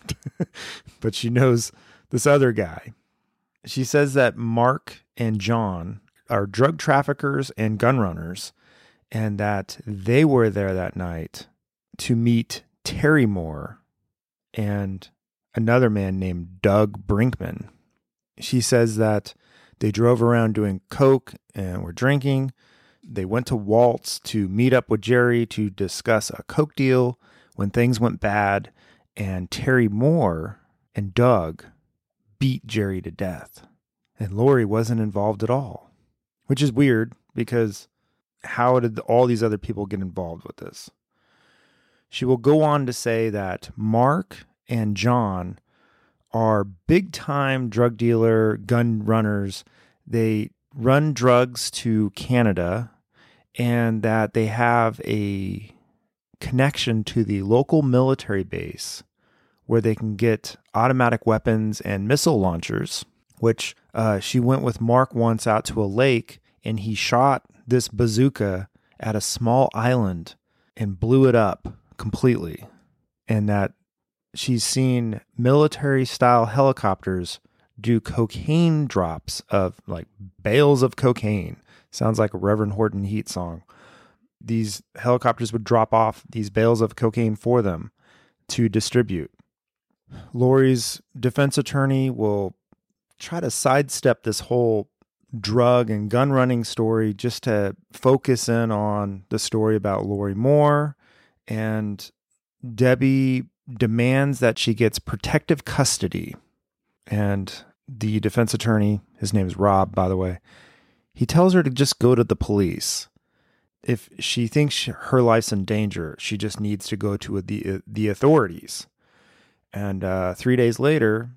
C: but she knows this other guy. She says that Mark and John are drug traffickers and gun runners, and that they were there that night to meet Terry Moore and another man named Doug Brinkman. She says that they drove around doing coke and were drinking. They went to Waltz to meet up with Jerry to discuss a coke deal when things went bad, and Terry Moore and Doug beat Jerry to death. And Lori wasn't involved at all, which is weird because how did all these other people get involved with this? She will go on to say that Mark and John are big-time drug dealer, gun runners. They run drugs to Canada, and that they have a connection to the local military base where they can get automatic weapons and missile launchers, which she went with Mark once out to a lake, and he shot this bazooka at a small island and blew it up completely. And that she's seen military-style helicopters do cocaine drops of like bales of cocaine. Sounds like a Reverend Horton Heat song. These helicopters would drop off these bales of cocaine for them to distribute. Lori's defense attorney will try to sidestep this whole drug and gun running story just to focus in on the story about Lori Moore. And Debbie demands that she gets protective custody. And the defense attorney, his name is Rob, by the way, he tells her to just go to the police. If she thinks her life's in danger, she just needs to go to the authorities. And 3 days later,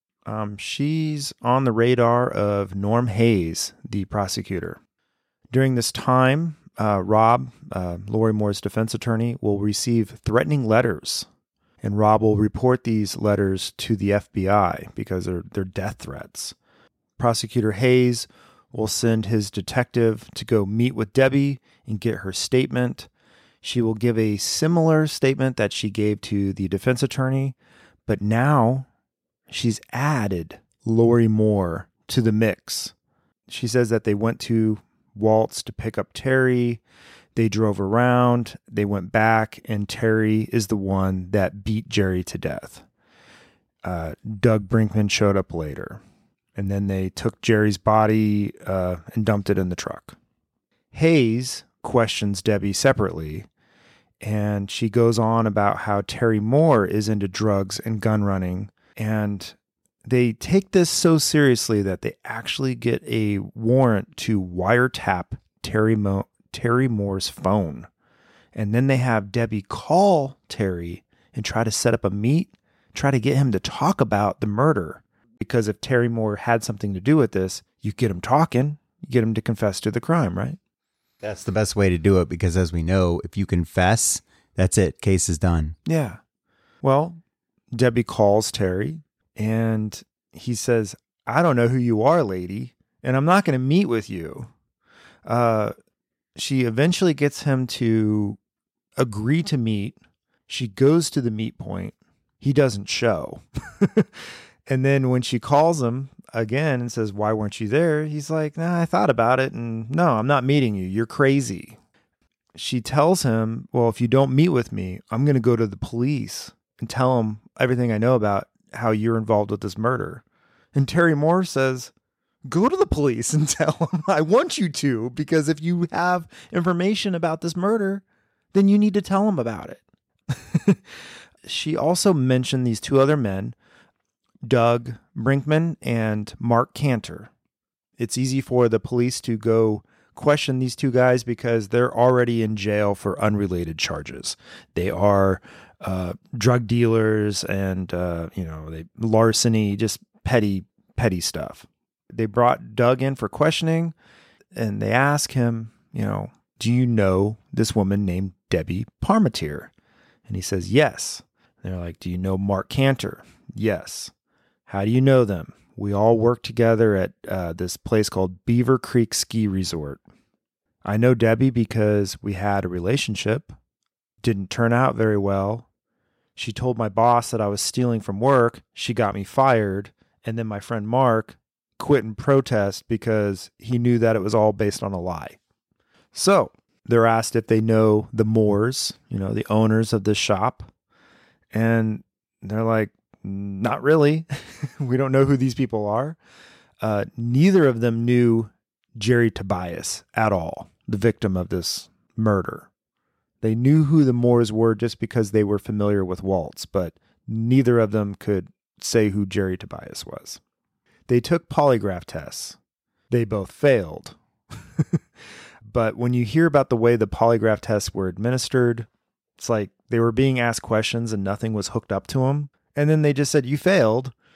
C: she's on the radar of Norm Hayes, the prosecutor. During this time, Rob, Lori Moore's defense attorney, will receive threatening letters. And Rob will report these letters to the FBI because they're death threats. Prosecutor Hayes will send his detective to go meet with Debbie and get her statement. She will give a similar statement that she gave to the defense attorney, but now she's added Lori Moore to the mix. She says that they went to Walt's to pick up Terry. They drove around, they went back, and Terry is the one that beat Jerry to death. Doug Brinkman showed up later, and then they took Jerry's body and dumped it in the truck. Hayes questions Debbie separately, and she goes on about how Terry Moore is into drugs and gun running, and they take this so seriously that they actually get a warrant to wiretap Terry Moore's phone. And then they have Debbie call Terry and try to set up a meet, try to get him to talk about the murder. Because if Terry Moore had something to do with this, you get him talking, you get him to confess to the crime, right?
A: That's the best way to do it because, as we know, if you confess, that's it. Case is done.
C: Yeah. Well, Debbie calls Terry and he says, "I don't know who you are, lady, and I'm not going to meet with you." She eventually gets him to agree to meet. She goes to the meet point. He doesn't show. And then when she calls him again and says, "Why weren't you there?" He's like, "Nah, I thought about it. And no, I'm not meeting you. You're crazy." She tells him, "Well, if you don't meet with me, I'm going to go to the police and tell them everything I know about how you're involved with this murder." And Terry Moore says, "Go to the police and tell them I want you to, because if you have information about this murder, then you need to tell them about it." She also mentioned these two other men, Doug Brinkman and Mark Cantor. It's easy for the police to go question these two guys because they're already in jail for unrelated charges. They are drug dealers and larceny, just petty stuff. They brought Doug in for questioning, and they ask him, "Do you know this woman named Debbie Parmentier?" And he says, "Yes." And they're like, "Do you know Mark Cantor?" "Yes." "How do you know them?" "We all work together at this place called Beaver Creek Ski Resort." "I know Debbie because we had a relationship. Didn't turn out very well. She told my boss that I was stealing from work. She got me fired. And then my friend Mark quit in protest because he knew that it was all based on a lie." So they're asked if they know the Moores, the owners of this shop. And they're like, "Not really. We don't know who these people are." Neither of them knew Jerry Tobias at all, the victim of this murder. They knew who the Moores were just because they were familiar with Waltz, but neither of them could say who Jerry Tobias was. They took polygraph tests. They both failed. But when you hear about the way the polygraph tests were administered, it's like they were being asked questions and nothing was hooked up to them. And then they just said, "You failed."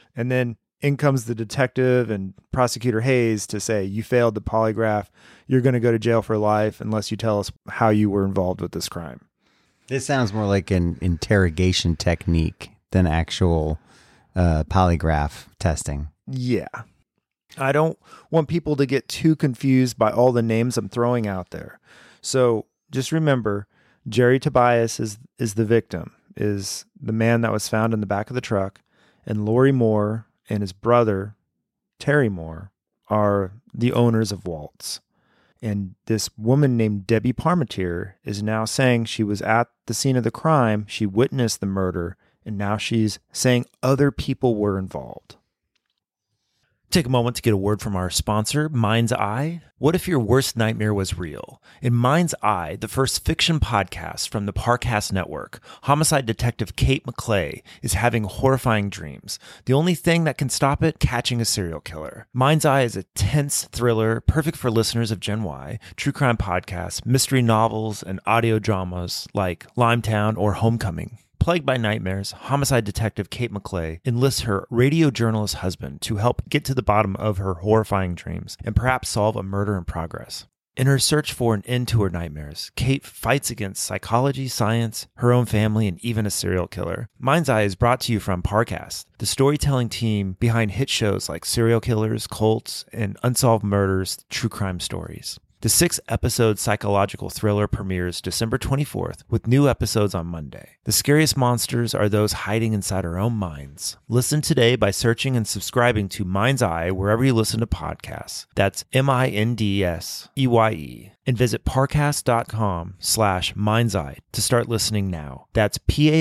C: And then in comes the detective and prosecutor Hayes to say, you failed the polygraph. You're going to go to jail for life unless you tell us how you were involved with this crime.
A: This sounds more like an interrogation technique than actual polygraph testing.
C: Yeah. I don't want people to get too confused by all the names I'm throwing out there. So just remember, Jerry Tobias is the victim, is the man that was found in the back of the truck, and Lori Moore and his brother, Terry Moore, are the owners of Waltz. And this woman named Debbie Parmentier is now saying she was at the scene of the crime, she witnessed the murder, and now she's saying other people were involved.
B: Take a moment to get a word from our sponsor, Mind's Eye. What if your worst nightmare was real? In Mind's Eye, the first fiction podcast from the Parcast Network, homicide detective Kate McClay is having horrifying dreams. The only thing that can stop it, catching a serial killer. Mind's Eye is a tense thriller, perfect for listeners of Gen Y, true crime podcasts, mystery novels, and audio dramas like Limetown or Homecoming. Plagued by nightmares, homicide detective Kate McClay enlists her radio journalist husband to help get to the bottom of her horrifying dreams and perhaps solve a murder in progress. In her search for an end to her nightmares, Kate fights against psychology, science, her own family, and even a serial killer. Mind's Eye is brought to you from Parcast, the storytelling team behind hit shows like Serial Killers, Cults, and Unsolved Murders, True Crime Stories. The 6-episode psychological thriller premieres December 24th, with new episodes on Monday. The scariest monsters are those hiding inside our own minds. Listen today by searching and subscribing to Mind's Eye wherever you listen to podcasts. That's MINDSEYE. And visit parcast.com/mindseye to start listening now. That's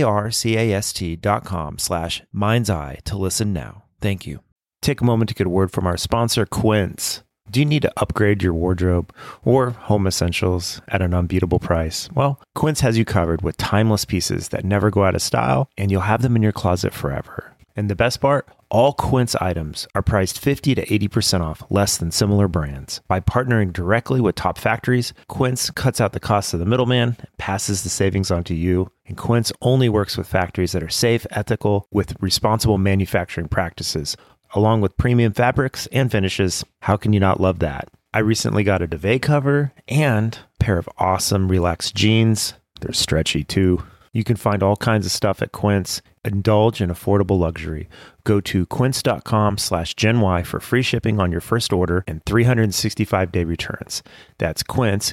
B: PARCAST.com/mindseye to listen now. Thank you. Take a moment to get a word from our sponsor, Quince. Do you need to upgrade your wardrobe or home essentials at an unbeatable price? Well, Quince has you covered with timeless pieces that never go out of style, and you'll have them in your closet forever. And the best part? All Quince items are priced 50 to 80% off less than similar brands. By partnering directly with top factories, Quince cuts out the cost of the middleman and passes the savings on to you. And Quince only works with factories that are safe, ethical, with responsible manufacturing practices, along with premium fabrics and finishes. How can you not love that? I recently got a duvet cover and a pair of awesome relaxed jeans. They're stretchy too. You can find all kinds of stuff at Quince. Indulge in affordable luxury. Go to quince.com/GenY for free shipping on your first order and 365-day returns. That's Quince,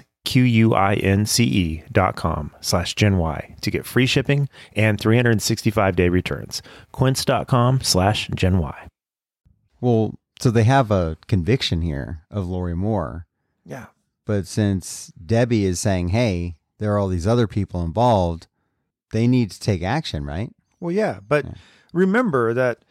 B: QUINCE.com/GenY to get free shipping and 365-day returns. Quince.com/GenY.
A: Well, so they have a conviction here of Lori Moore.
C: Yeah.
A: But since Debbie is saying, hey, there are all these other people involved, they need to take action, right?
C: Well, yeah. But remember that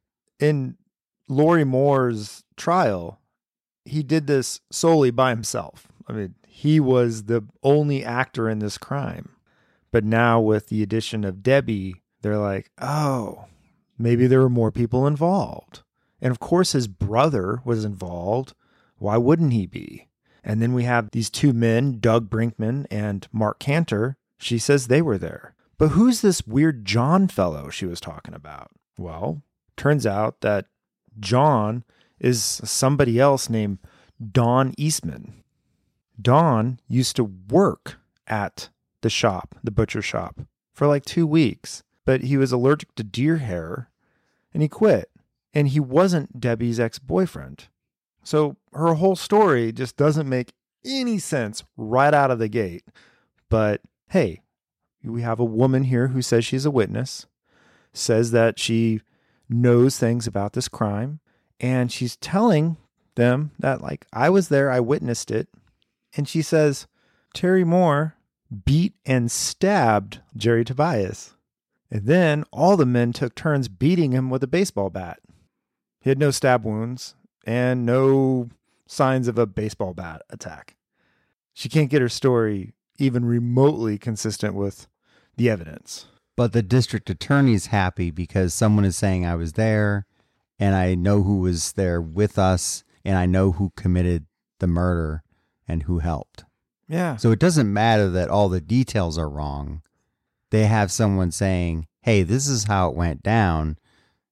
C: in Lori Moore's trial, he did this solely by himself. I mean, he was the only actor in this crime. But now with the addition of Debbie, they're like, oh, maybe there were more people involved. And of course, his brother was involved. Why wouldn't he be? And then we have these two men, Doug Brinkman and Mark Cantor. She says they were there. But who's this weird John fellow she was talking about? Well, turns out that John is somebody else named Don Eastman. Don used to work at the shop, the butcher shop, for like 2 weeks. But he was allergic to deer hair and he quit. And he wasn't Debbie's ex-boyfriend. So her whole story just doesn't make any sense right out of the gate. But hey, we have a woman here who says she's a witness, says that she knows things about this crime, and she's telling them that, like, I was there, I witnessed it. And she says, Terry Moore beat and stabbed Jerry Tobias. And then all the men took turns beating him with a baseball bat. He had no stab wounds and no signs of a baseball bat attack. She can't get her story even remotely consistent with the evidence.
A: But the district attorney's happy because someone is saying I was there and I know who was there with us and I know who committed the murder and who helped.
C: Yeah.
A: So it doesn't matter that all the details are wrong. They have someone saying, hey, this is how it went down.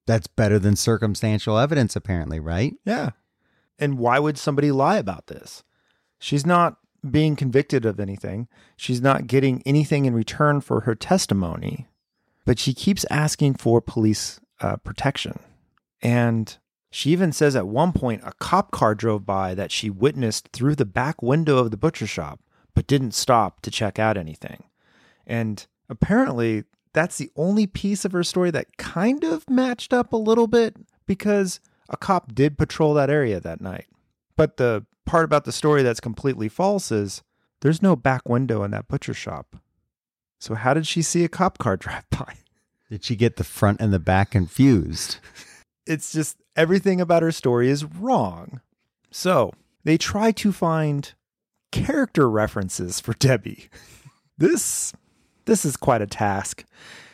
A: That's better than circumstantial evidence, apparently, right?
C: Yeah. And why would somebody lie about this? She's not being convicted of anything. She's not getting anything in return for her testimony, but she keeps asking for police protection. And she even says at one point a cop car drove by that she witnessed through the back window of the butcher shop, but didn't stop to check out anything. And apparently that's the only piece of her story that kind of matched up a little bit, because a cop did patrol that area that night. But the part about the story that's completely false is there's no back window in that butcher shop. So how did she see a cop car drive by?
A: Did she get the front and the back confused?
C: It's just everything about her story is wrong. So they try to find character references for Debbie. This is quite a task.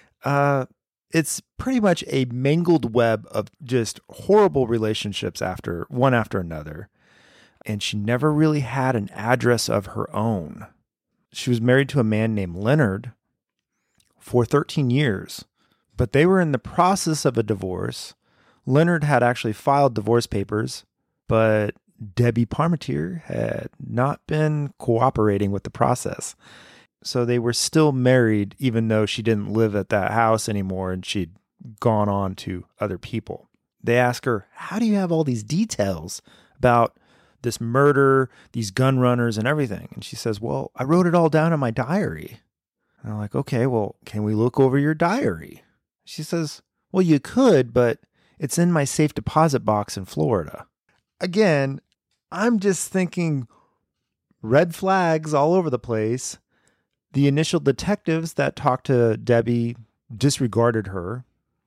C: It's pretty much a mangled web of just horrible relationships after another. And she never really had an address of her own. She was married to a man named Leonard for 13 years, but they were in the process of a divorce. Leonard had actually filed divorce papers, but Debbie Parmentier had not been cooperating with the process. So they were still married, even though she didn't live at that house anymore and she'd gone on to other people. They ask her, how do you have all these details about this murder, these gun runners and everything? And she says, well, I wrote it all down in my diary. And I'm like, okay, well, can we look over your diary? She says, well, you could, but it's in my safe deposit box in Florida. Again, I'm just thinking red flags all over the place. The initial detectives that talked to Debbie disregarded her.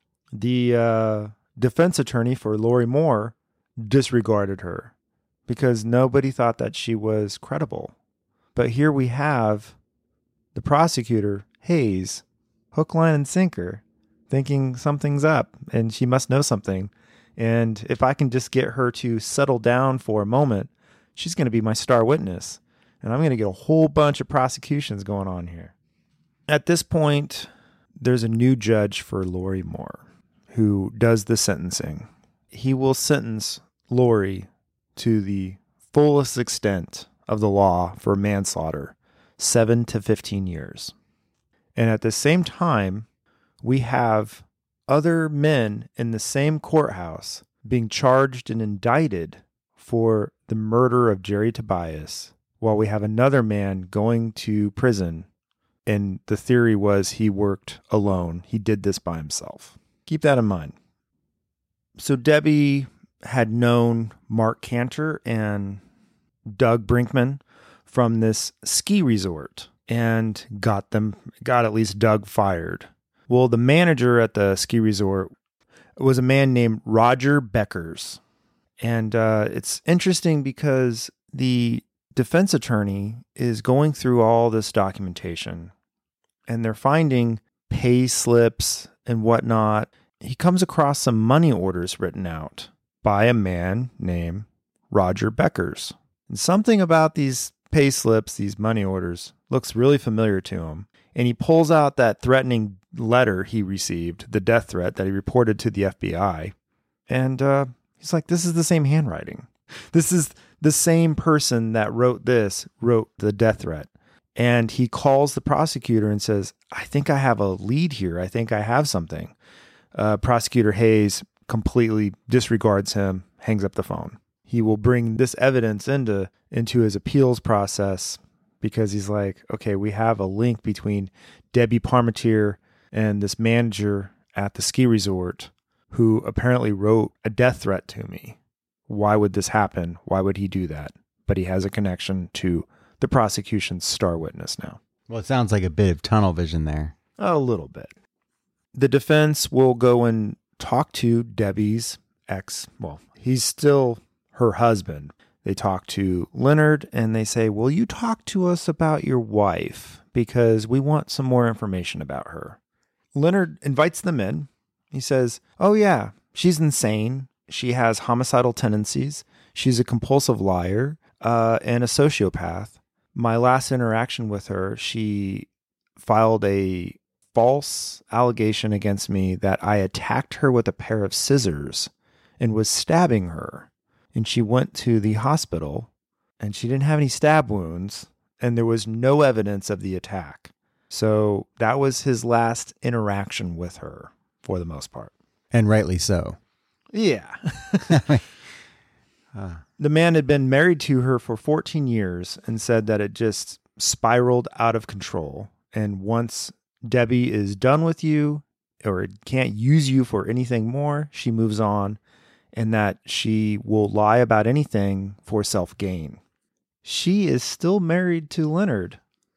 C: The defense attorney for Lori Moore disregarded her because nobody thought that she was credible. But here we have the prosecutor, Hayes, hook, line, and sinker, thinking something's up and she must know something. And if I can just get her to settle down for a moment, she's going to be my star witness. And I'm going to get a whole bunch of prosecutions going on here. At this point, there's a new judge for Lori Moore who does the sentencing. He will sentence Lori to the fullest extent of the law for manslaughter, 7 to 15 years. And at the same time, we have other men in the same courthouse being charged and indicted for the murder of Jerry Tobias, while we have another man going to prison. And the theory was he worked alone. He did this by himself. Keep that in mind. So Debbie had known Mark Cantor and Doug Brinkman from this ski resort and got at least Doug fired. Well, the manager at the ski resort was a man named Roger Beckers. And it's interesting because the defense attorney is going through all this documentation and they're finding pay slips and whatnot. He comes across some money orders written out by a man named Roger Beckers. And something about these pay slips, these money orders, looks really familiar to him. And he pulls out that threatening letter he received, the death threat that he reported to the FBI. And he's like, this is the same handwriting. This is the same person that wrote the death threat. And he calls the prosecutor and says, I think I have a lead here. I think I have something. Prosecutor Hayes completely disregards him, hangs up the phone. He will bring this evidence into his appeals process because he's like, okay, we have a link between Debbie Parmentier and this manager at the ski resort who apparently wrote a death threat to me. Why would this happen? Why would he do that? But he has a connection to the prosecution's star witness now.
A: Well, it sounds like a bit of tunnel vision there.
C: A little bit. The defense will go and talk to Debbie's ex. Well, he's still her husband. They talk to Leonard and they say, will you talk to us about your wife? Because we want some more information about her. Leonard invites them in. He says, oh yeah, she's insane. She has homicidal tendencies. She's a compulsive liar and a sociopath. My last interaction with her, she filed a false allegation against me that I attacked her with a pair of scissors and was stabbing her. And she went to the hospital and she didn't have any stab wounds and there was no evidence of the attack. So that was his last interaction with her for the most part.
A: And rightly so.
C: Yeah. The man had been married to her for 14 years and said that it just spiraled out of control. And once Debbie is done with you or can't use you for anything more, she moves on, and that she will lie about anything for self-gain. She is still married to Leonard,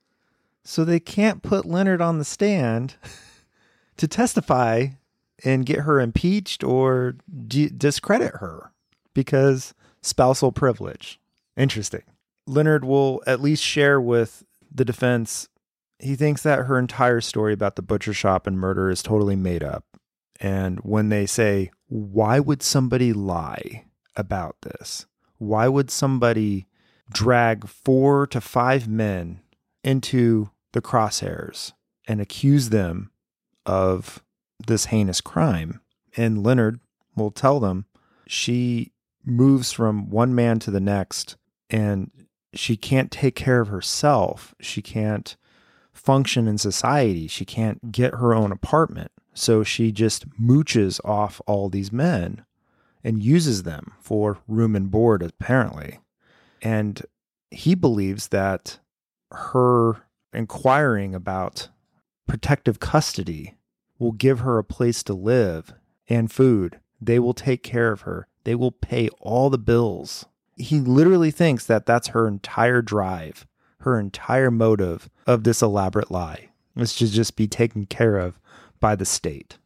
C: so they can't put Leonard on the stand to testify and get her impeached or discredit her because spousal privilege. Interesting. Leonard will at least share with the defense. He thinks that her entire story about the butcher shop and murder is totally made up. And when they say, why would somebody lie about this? Why would somebody drag 4 to 5 men into the crosshairs and accuse them of this heinous crime? And Leonard will tell them she moves from one man to the next and she can't take care of herself. She can't function in society. She can't get her own apartment. So she just mooches off all these men and uses them for room and board, apparently. And he believes that her inquiring about protective custody will give her a place to live and food. They will take care of her. They will pay all the bills. He literally thinks that that's her entire drive, her entire motive of this elaborate lie. It's to just be taken care of by the state.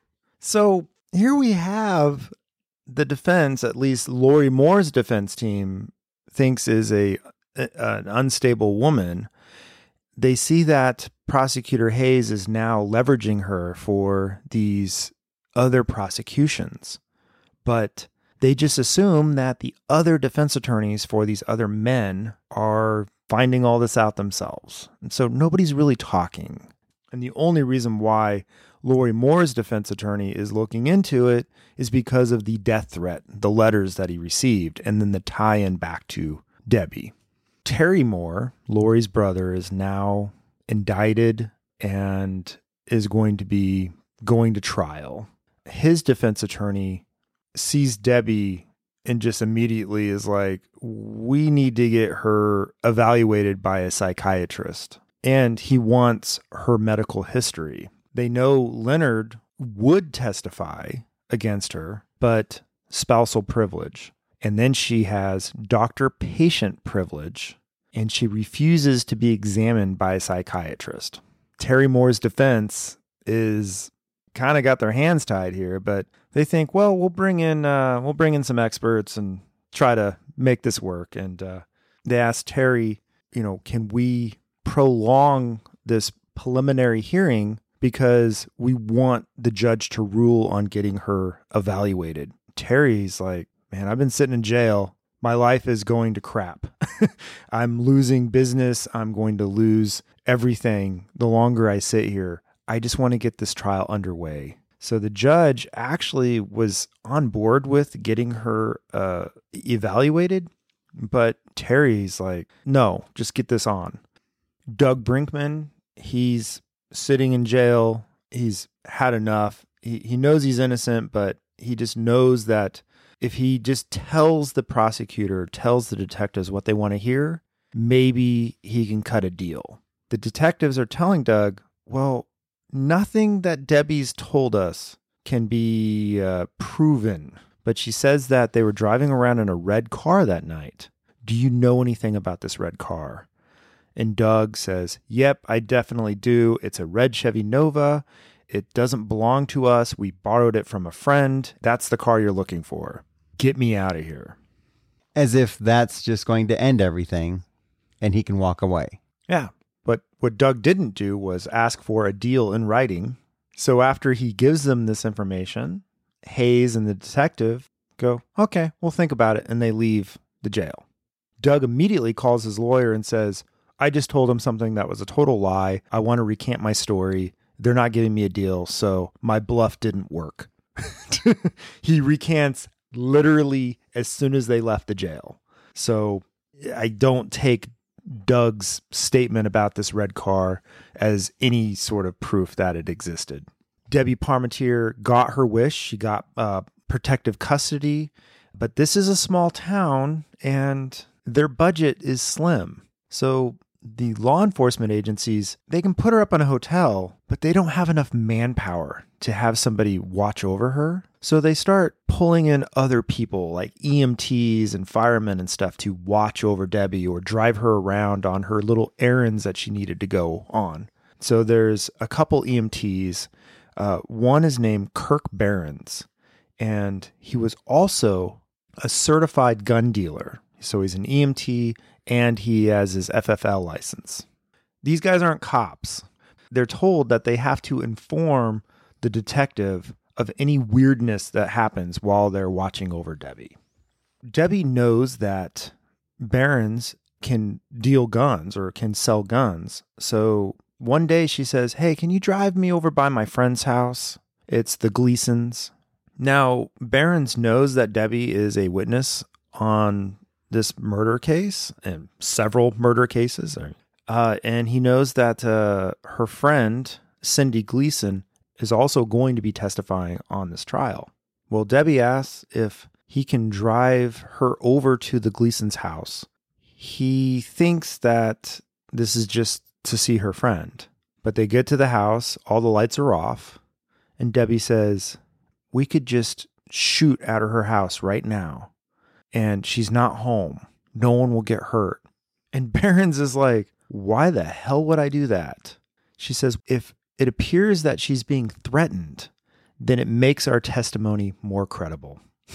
C: So here we have the defense, at least Lori Moore's defense team thinks is an unstable woman. They see that Prosecutor Hayes is now leveraging her for these other prosecutions, but they just assume that the other defense attorneys for these other men are finding all this out themselves. And so nobody's really talking. And the only reason why Lori Moore's defense attorney is looking into it is because of the death threat, the letters that he received, and then the tie-in back to Debbie. Terry Moore, Lori's brother, is now indicted and is going to be going to trial. His defense attorney sees Debbie and just immediately is like, we need to get her evaluated by a psychiatrist. And he wants her medical history. They know Leonard would testify against her, but spousal privilege. And then she has doctor-patient privilege, and she refuses to be examined by a psychiatrist. Terry Moore's defense is kind of got their hands tied here, but they think, well, we'll bring in some experts and try to make this work. And they asked Terry, can we prolong this preliminary hearing because we want the judge to rule on getting her evaluated? Terry's like, man, I've been sitting in jail. My life is going to crap. I'm losing business. I'm going to lose everything the longer I sit here. I just want to get this trial underway. So the judge actually was on board with getting her evaluated, but Terry's like, no, just get this on. Doug Brinkman, he's sitting in jail. He's had enough. He knows he's innocent, but he just knows that if he just tells the prosecutor, tells the detectives what they want to hear, maybe he can cut a deal. The detectives are telling Doug, well, nothing that Debbie's told us can be proven, but she says that they were driving around in a red car that night. Do you know anything about this red car? And Doug says, yep, I definitely do. It's a red Chevy Nova. It doesn't belong to us. We borrowed it from a friend. That's the car you're looking for. Get me out of here.
A: As if that's just going to end everything and he can walk away.
C: Yeah. But what Doug didn't do was ask for a deal in writing. So after he gives them this information, Hayes and the detective go, okay, we'll think about it. And they leave the jail. Doug immediately calls his lawyer and says, I just told him something that was a total lie. I want to recant my story. they're not giving me a deal, so my bluff didn't work. He recants literally as soon as they left the jail. So I don't take Doug's statement about this red car as any sort of proof that it existed. Debbie Parmentier got her wish. She got protective custody, but this is a small town and their budget is slim. So the law enforcement agencies, they can put her up in a hotel, but they don't have enough manpower to have somebody watch over her. So they start pulling in other people like EMTs and firemen and stuff to watch over Debbie or drive her around on her little errands that she needed to go on. So there's a couple EMTs. One is named Kirk Behrens, and he was also a certified gun dealer. So he's an EMT and he has his FFL license. These guys aren't cops. They're told that they have to inform the detective of any weirdness that happens while they're watching over Debbie. Debbie knows that Behrens can deal guns or can sell guns. So one day she says, "Hey, can you drive me over by my friend's house? It's the Gleasons." Now, Behrens knows that Debbie is a witness on this murder case and several murder cases. And he knows that her friend, Cindy Gleason, is also going to be testifying on this trial. Well, Debbie asks if he can drive her over to the Gleason's house. He thinks that this is just to see her friend. But they get to the house, all the lights are off, and Debbie says, "We could just shoot at her house right now, and she's not home. No one will get hurt." And Behrens is like, "Why the hell would I do that?" She says, "If it appears that she's being threatened, then it makes our testimony more credible."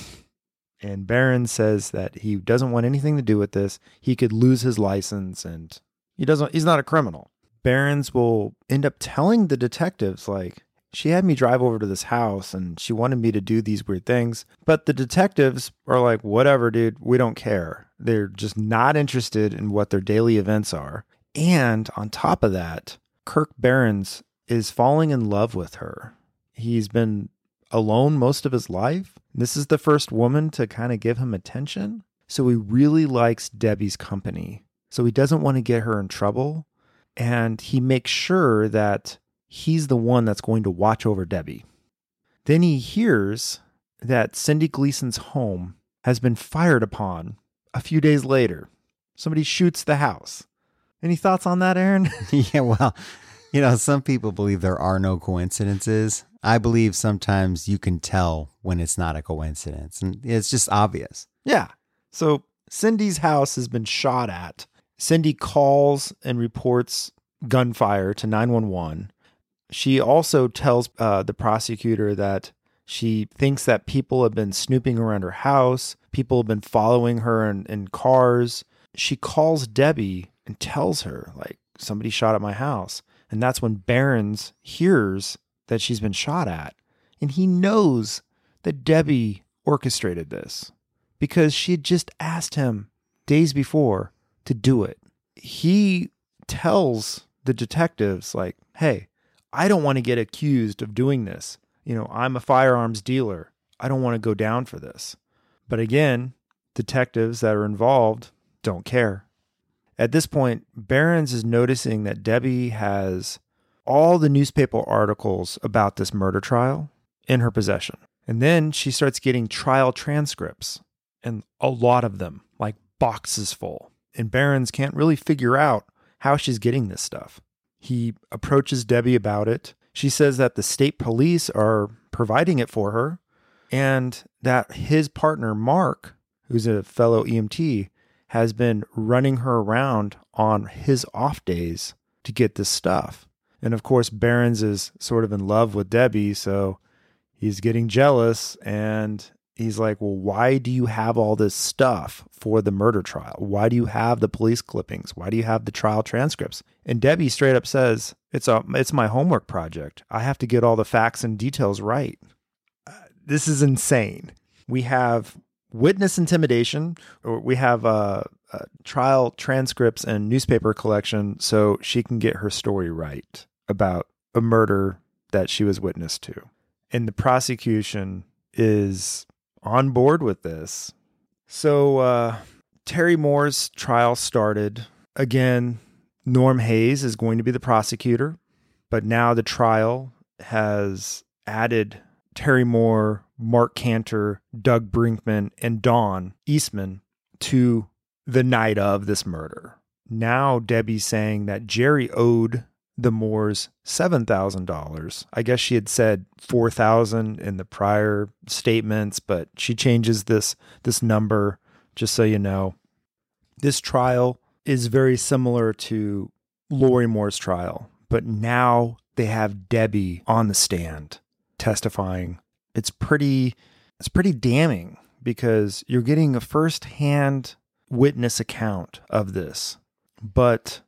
C: And Behrens says that he doesn't want anything to do with this. He could lose his license and he's not a criminal. Behrens will end up telling the detectives, like, "She had me drive over to this house and she wanted me to do these weird things." But the detectives are like, "Whatever, dude, we don't care." They're just not interested in what their daily events are. And on top of that, Kirk Behrens is falling in love with her. He's been alone most of his life. This is the first woman to kind of give him attention. So he really likes Debbie's company. So he doesn't want to get her in trouble. And he makes sure that he's the one that's going to watch over Debbie. Then he hears that Cindy Gleason's home has been fired upon a few days later. Somebody shoots the house. Any thoughts on that, Aaron?
A: Yeah, well, some people believe there are no coincidences. I believe sometimes you can tell when it's not a coincidence, and it's just obvious.
C: Yeah. So Cindy's house has been shot at. Cindy calls and reports gunfire to 911. She also tells the prosecutor that she thinks that people have been snooping around her house. People have been following her in cars. She calls Debbie and tells her, like, "Somebody shot at my house." And that's when Behrens hears that she's been shot at. And he knows that Debbie orchestrated this because she had just asked him days before to do it. He tells the detectives, like, "Hey, I don't want to get accused of doing this. I'm a firearms dealer. I don't want to go down for this." But again, detectives that are involved don't care. At this point, Behrens is noticing that Debbie has all the newspaper articles about this murder trial in her possession. And then she starts getting trial transcripts, and a lot of them, like boxes full. And Behrens can't really figure out how she's getting this stuff. He approaches Debbie about it. She says that the state police are providing it for her, and that his partner, Mark, who's a fellow EMT, has been running her around on his off days to get this stuff. And of course, Behrens is sort of in love with Debbie, so he's getting jealous, and he's like, "Well, why do you have all this stuff for the murder trial? Why do you have the police clippings? Why do you have the trial transcripts?" And Debbie straight up says, it's my homework project. I have to get all the facts and details right." This is insane. We have witness intimidation, or we have trial transcripts and newspaper collection so she can get her story right about a murder that she was witness to. And the prosecution is on board with this. So Terry Moore's trial started. Again, Norm Hayes is going to be the prosecutor, but now the trial has added Terry Moore, Mark Cantor, Doug Brinkman, and Dawn Eastman to the night of this murder. Now Debbie's saying that Jerry owed the Moores $7,000. I guess she had said $4,000 in the prior statements, but she changes this number, just so you know. This trial is very similar to Lori Moore's trial, but now they have Debbie on the stand testifying. It's pretty damning because you're getting a first-hand witness account of this. But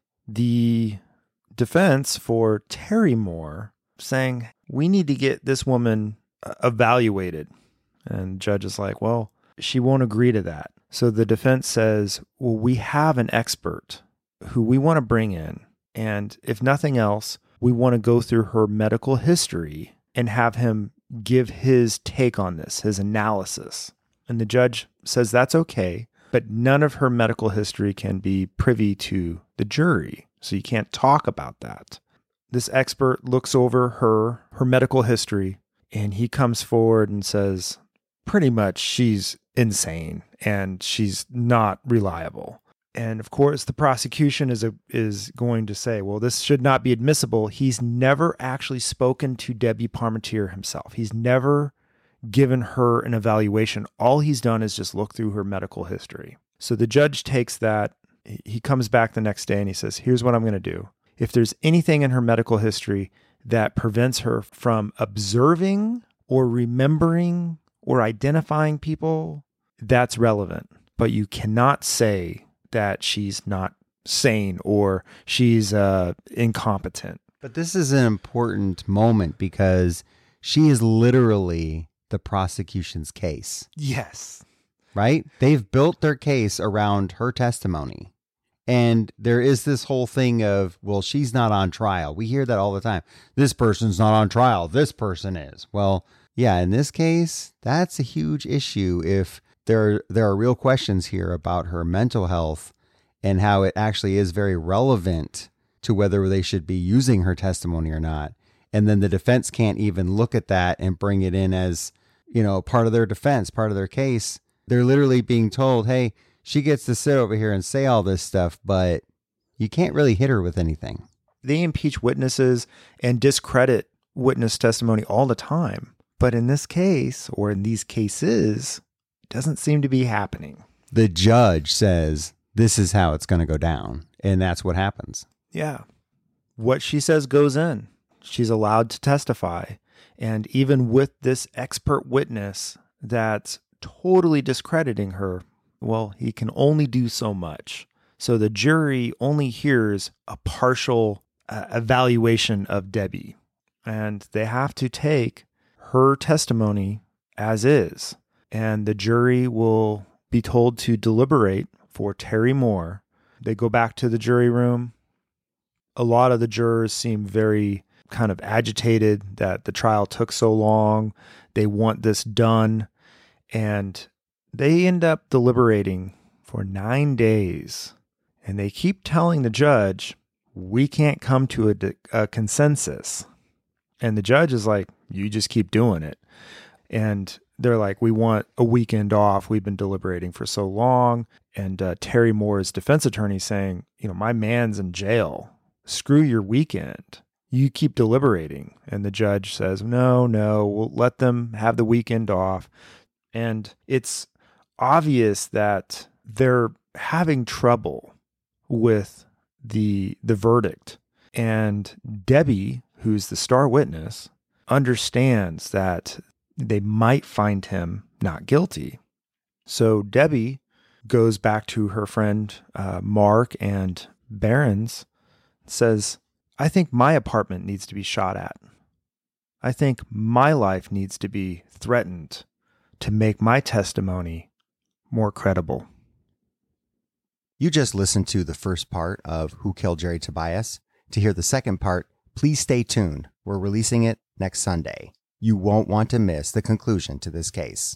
C: the defense for Terry Moore saying, we need to get this woman evaluated. And the judge is like, well, she won't agree to that. So the defense says, well, we have an expert who we want to bring in. And if nothing else, we want to go through her medical history and have him give his take on this, his analysis. And the judge says that's okay, but none of her medical history can be privy to the jury. So you can't talk about that. This expert looks over her medical history, and he comes forward and says, pretty much she's insane and she's not reliable. And of course, the prosecution is going to say, well, this should not be admissible. He's never actually spoken to Debbie Parmentier himself. He's never given her an evaluation. All he's done is just look through her medical history. So the judge takes that. He comes back the next day and he says, here's what I'm going to do. If there's anything in her medical history that prevents her from observing or remembering or identifying people, that's relevant. But you cannot say that she's not sane or she's incompetent.
A: But this is an important moment because she is literally the prosecution's case.
C: Yes.
A: Right? They've built their case around her testimony. And there is this whole thing of, well, she's not on trial. We hear that all the time. This person's not on trial. This person is. Well, yeah, in this case, that's a huge issue if there are real questions here about her mental health and how it actually is very relevant to whether they should be using her testimony or not. And then the defense can't even look at that and bring it in as, part of their defense, part of their case. They're literally being told, hey, she gets to sit over here and say all this stuff, but you can't really hit her with anything.
C: They impeach witnesses and discredit witness testimony all the time. But in this case, or in these cases, it doesn't seem to be happening.
A: The judge says, this is how it's going to go down. And that's what happens.
C: Yeah. What she says goes in. She's allowed to testify. And even with this expert witness that's totally discrediting her, well, he can only do so much. So the jury only hears a partial evaluation of Debbie. And they have to take her testimony as is. And the jury will be told to deliberate for Terry Moore. They go back to the jury room. A lot of the jurors seem very kind of agitated that the trial took so long. They want this done. And they end up deliberating for 9 days. And they keep telling the judge, we can't come to a consensus. And the judge is like, you just keep doing it. And they're like, we want a weekend off. We've been deliberating for so long. And Terry Moore's defense attorney saying, my man's in jail. Screw your weekend. You keep deliberating. And the judge says, no, we'll let them have the weekend off. And it's obvious that they're having trouble with the verdict. And Debbie, who's the star witness, understands that they might find him not guilty. So Debbie goes back to her friend Mark and Barron's, says, I think my apartment needs to be shot at. I think my life needs to be threatened to make my testimony more credible.
A: You just listened to the first part of Who Killed Jerry Tobias. To hear the second part, please stay tuned. We're releasing it next Sunday. You won't want to miss the conclusion to this case.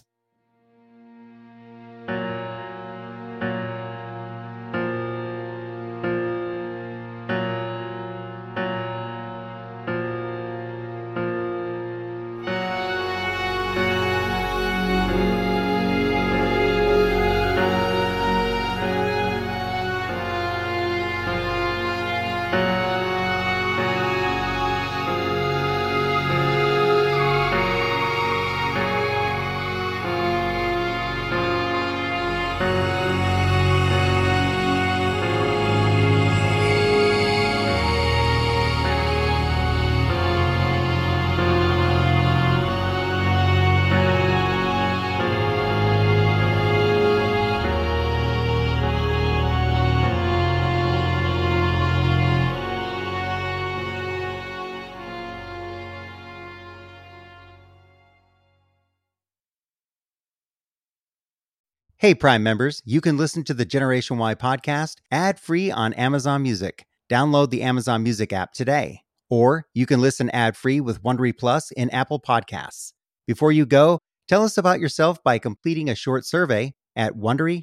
A: Hey, Prime members, you can listen to the Generation Y podcast ad-free on Amazon Music. Download the Amazon Music app today. Or you can listen ad-free with Wondery Plus in Apple Podcasts. Before you go, tell us about yourself by completing a short survey at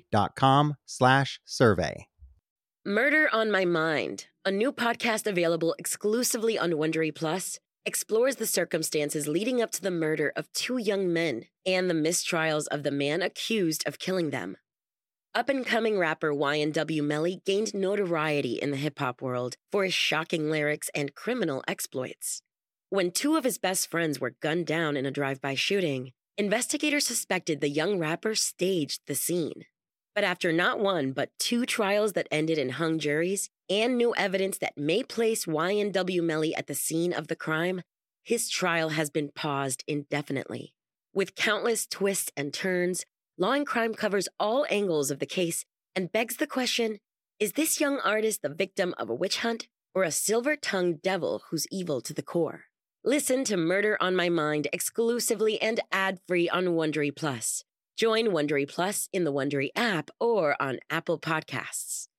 A: Wondery.com/survey.
G: Murder on My Mind, a new podcast available exclusively on Wondery Plus, explores the circumstances leading up to the murder of two young men and the mistrials of the man accused of killing them. Up-and-coming rapper YNW Melly gained notoriety in the hip-hop world for his shocking lyrics and criminal exploits. When two of his best friends were gunned down in a drive-by shooting, investigators suspected the young rapper staged the scene. But after not one but two trials that ended in hung juries and new evidence that may place YNW Melly at the scene of the crime, his trial has been paused indefinitely. With countless twists and turns, Law and Crime covers all angles of the case and begs the question, is this young artist the victim of a witch hunt or a silver-tongued devil who's evil to the core? Listen to Murder on My Mind exclusively and ad-free on Wondery Plus. Join Wondery Plus in the Wondery app or on Apple Podcasts.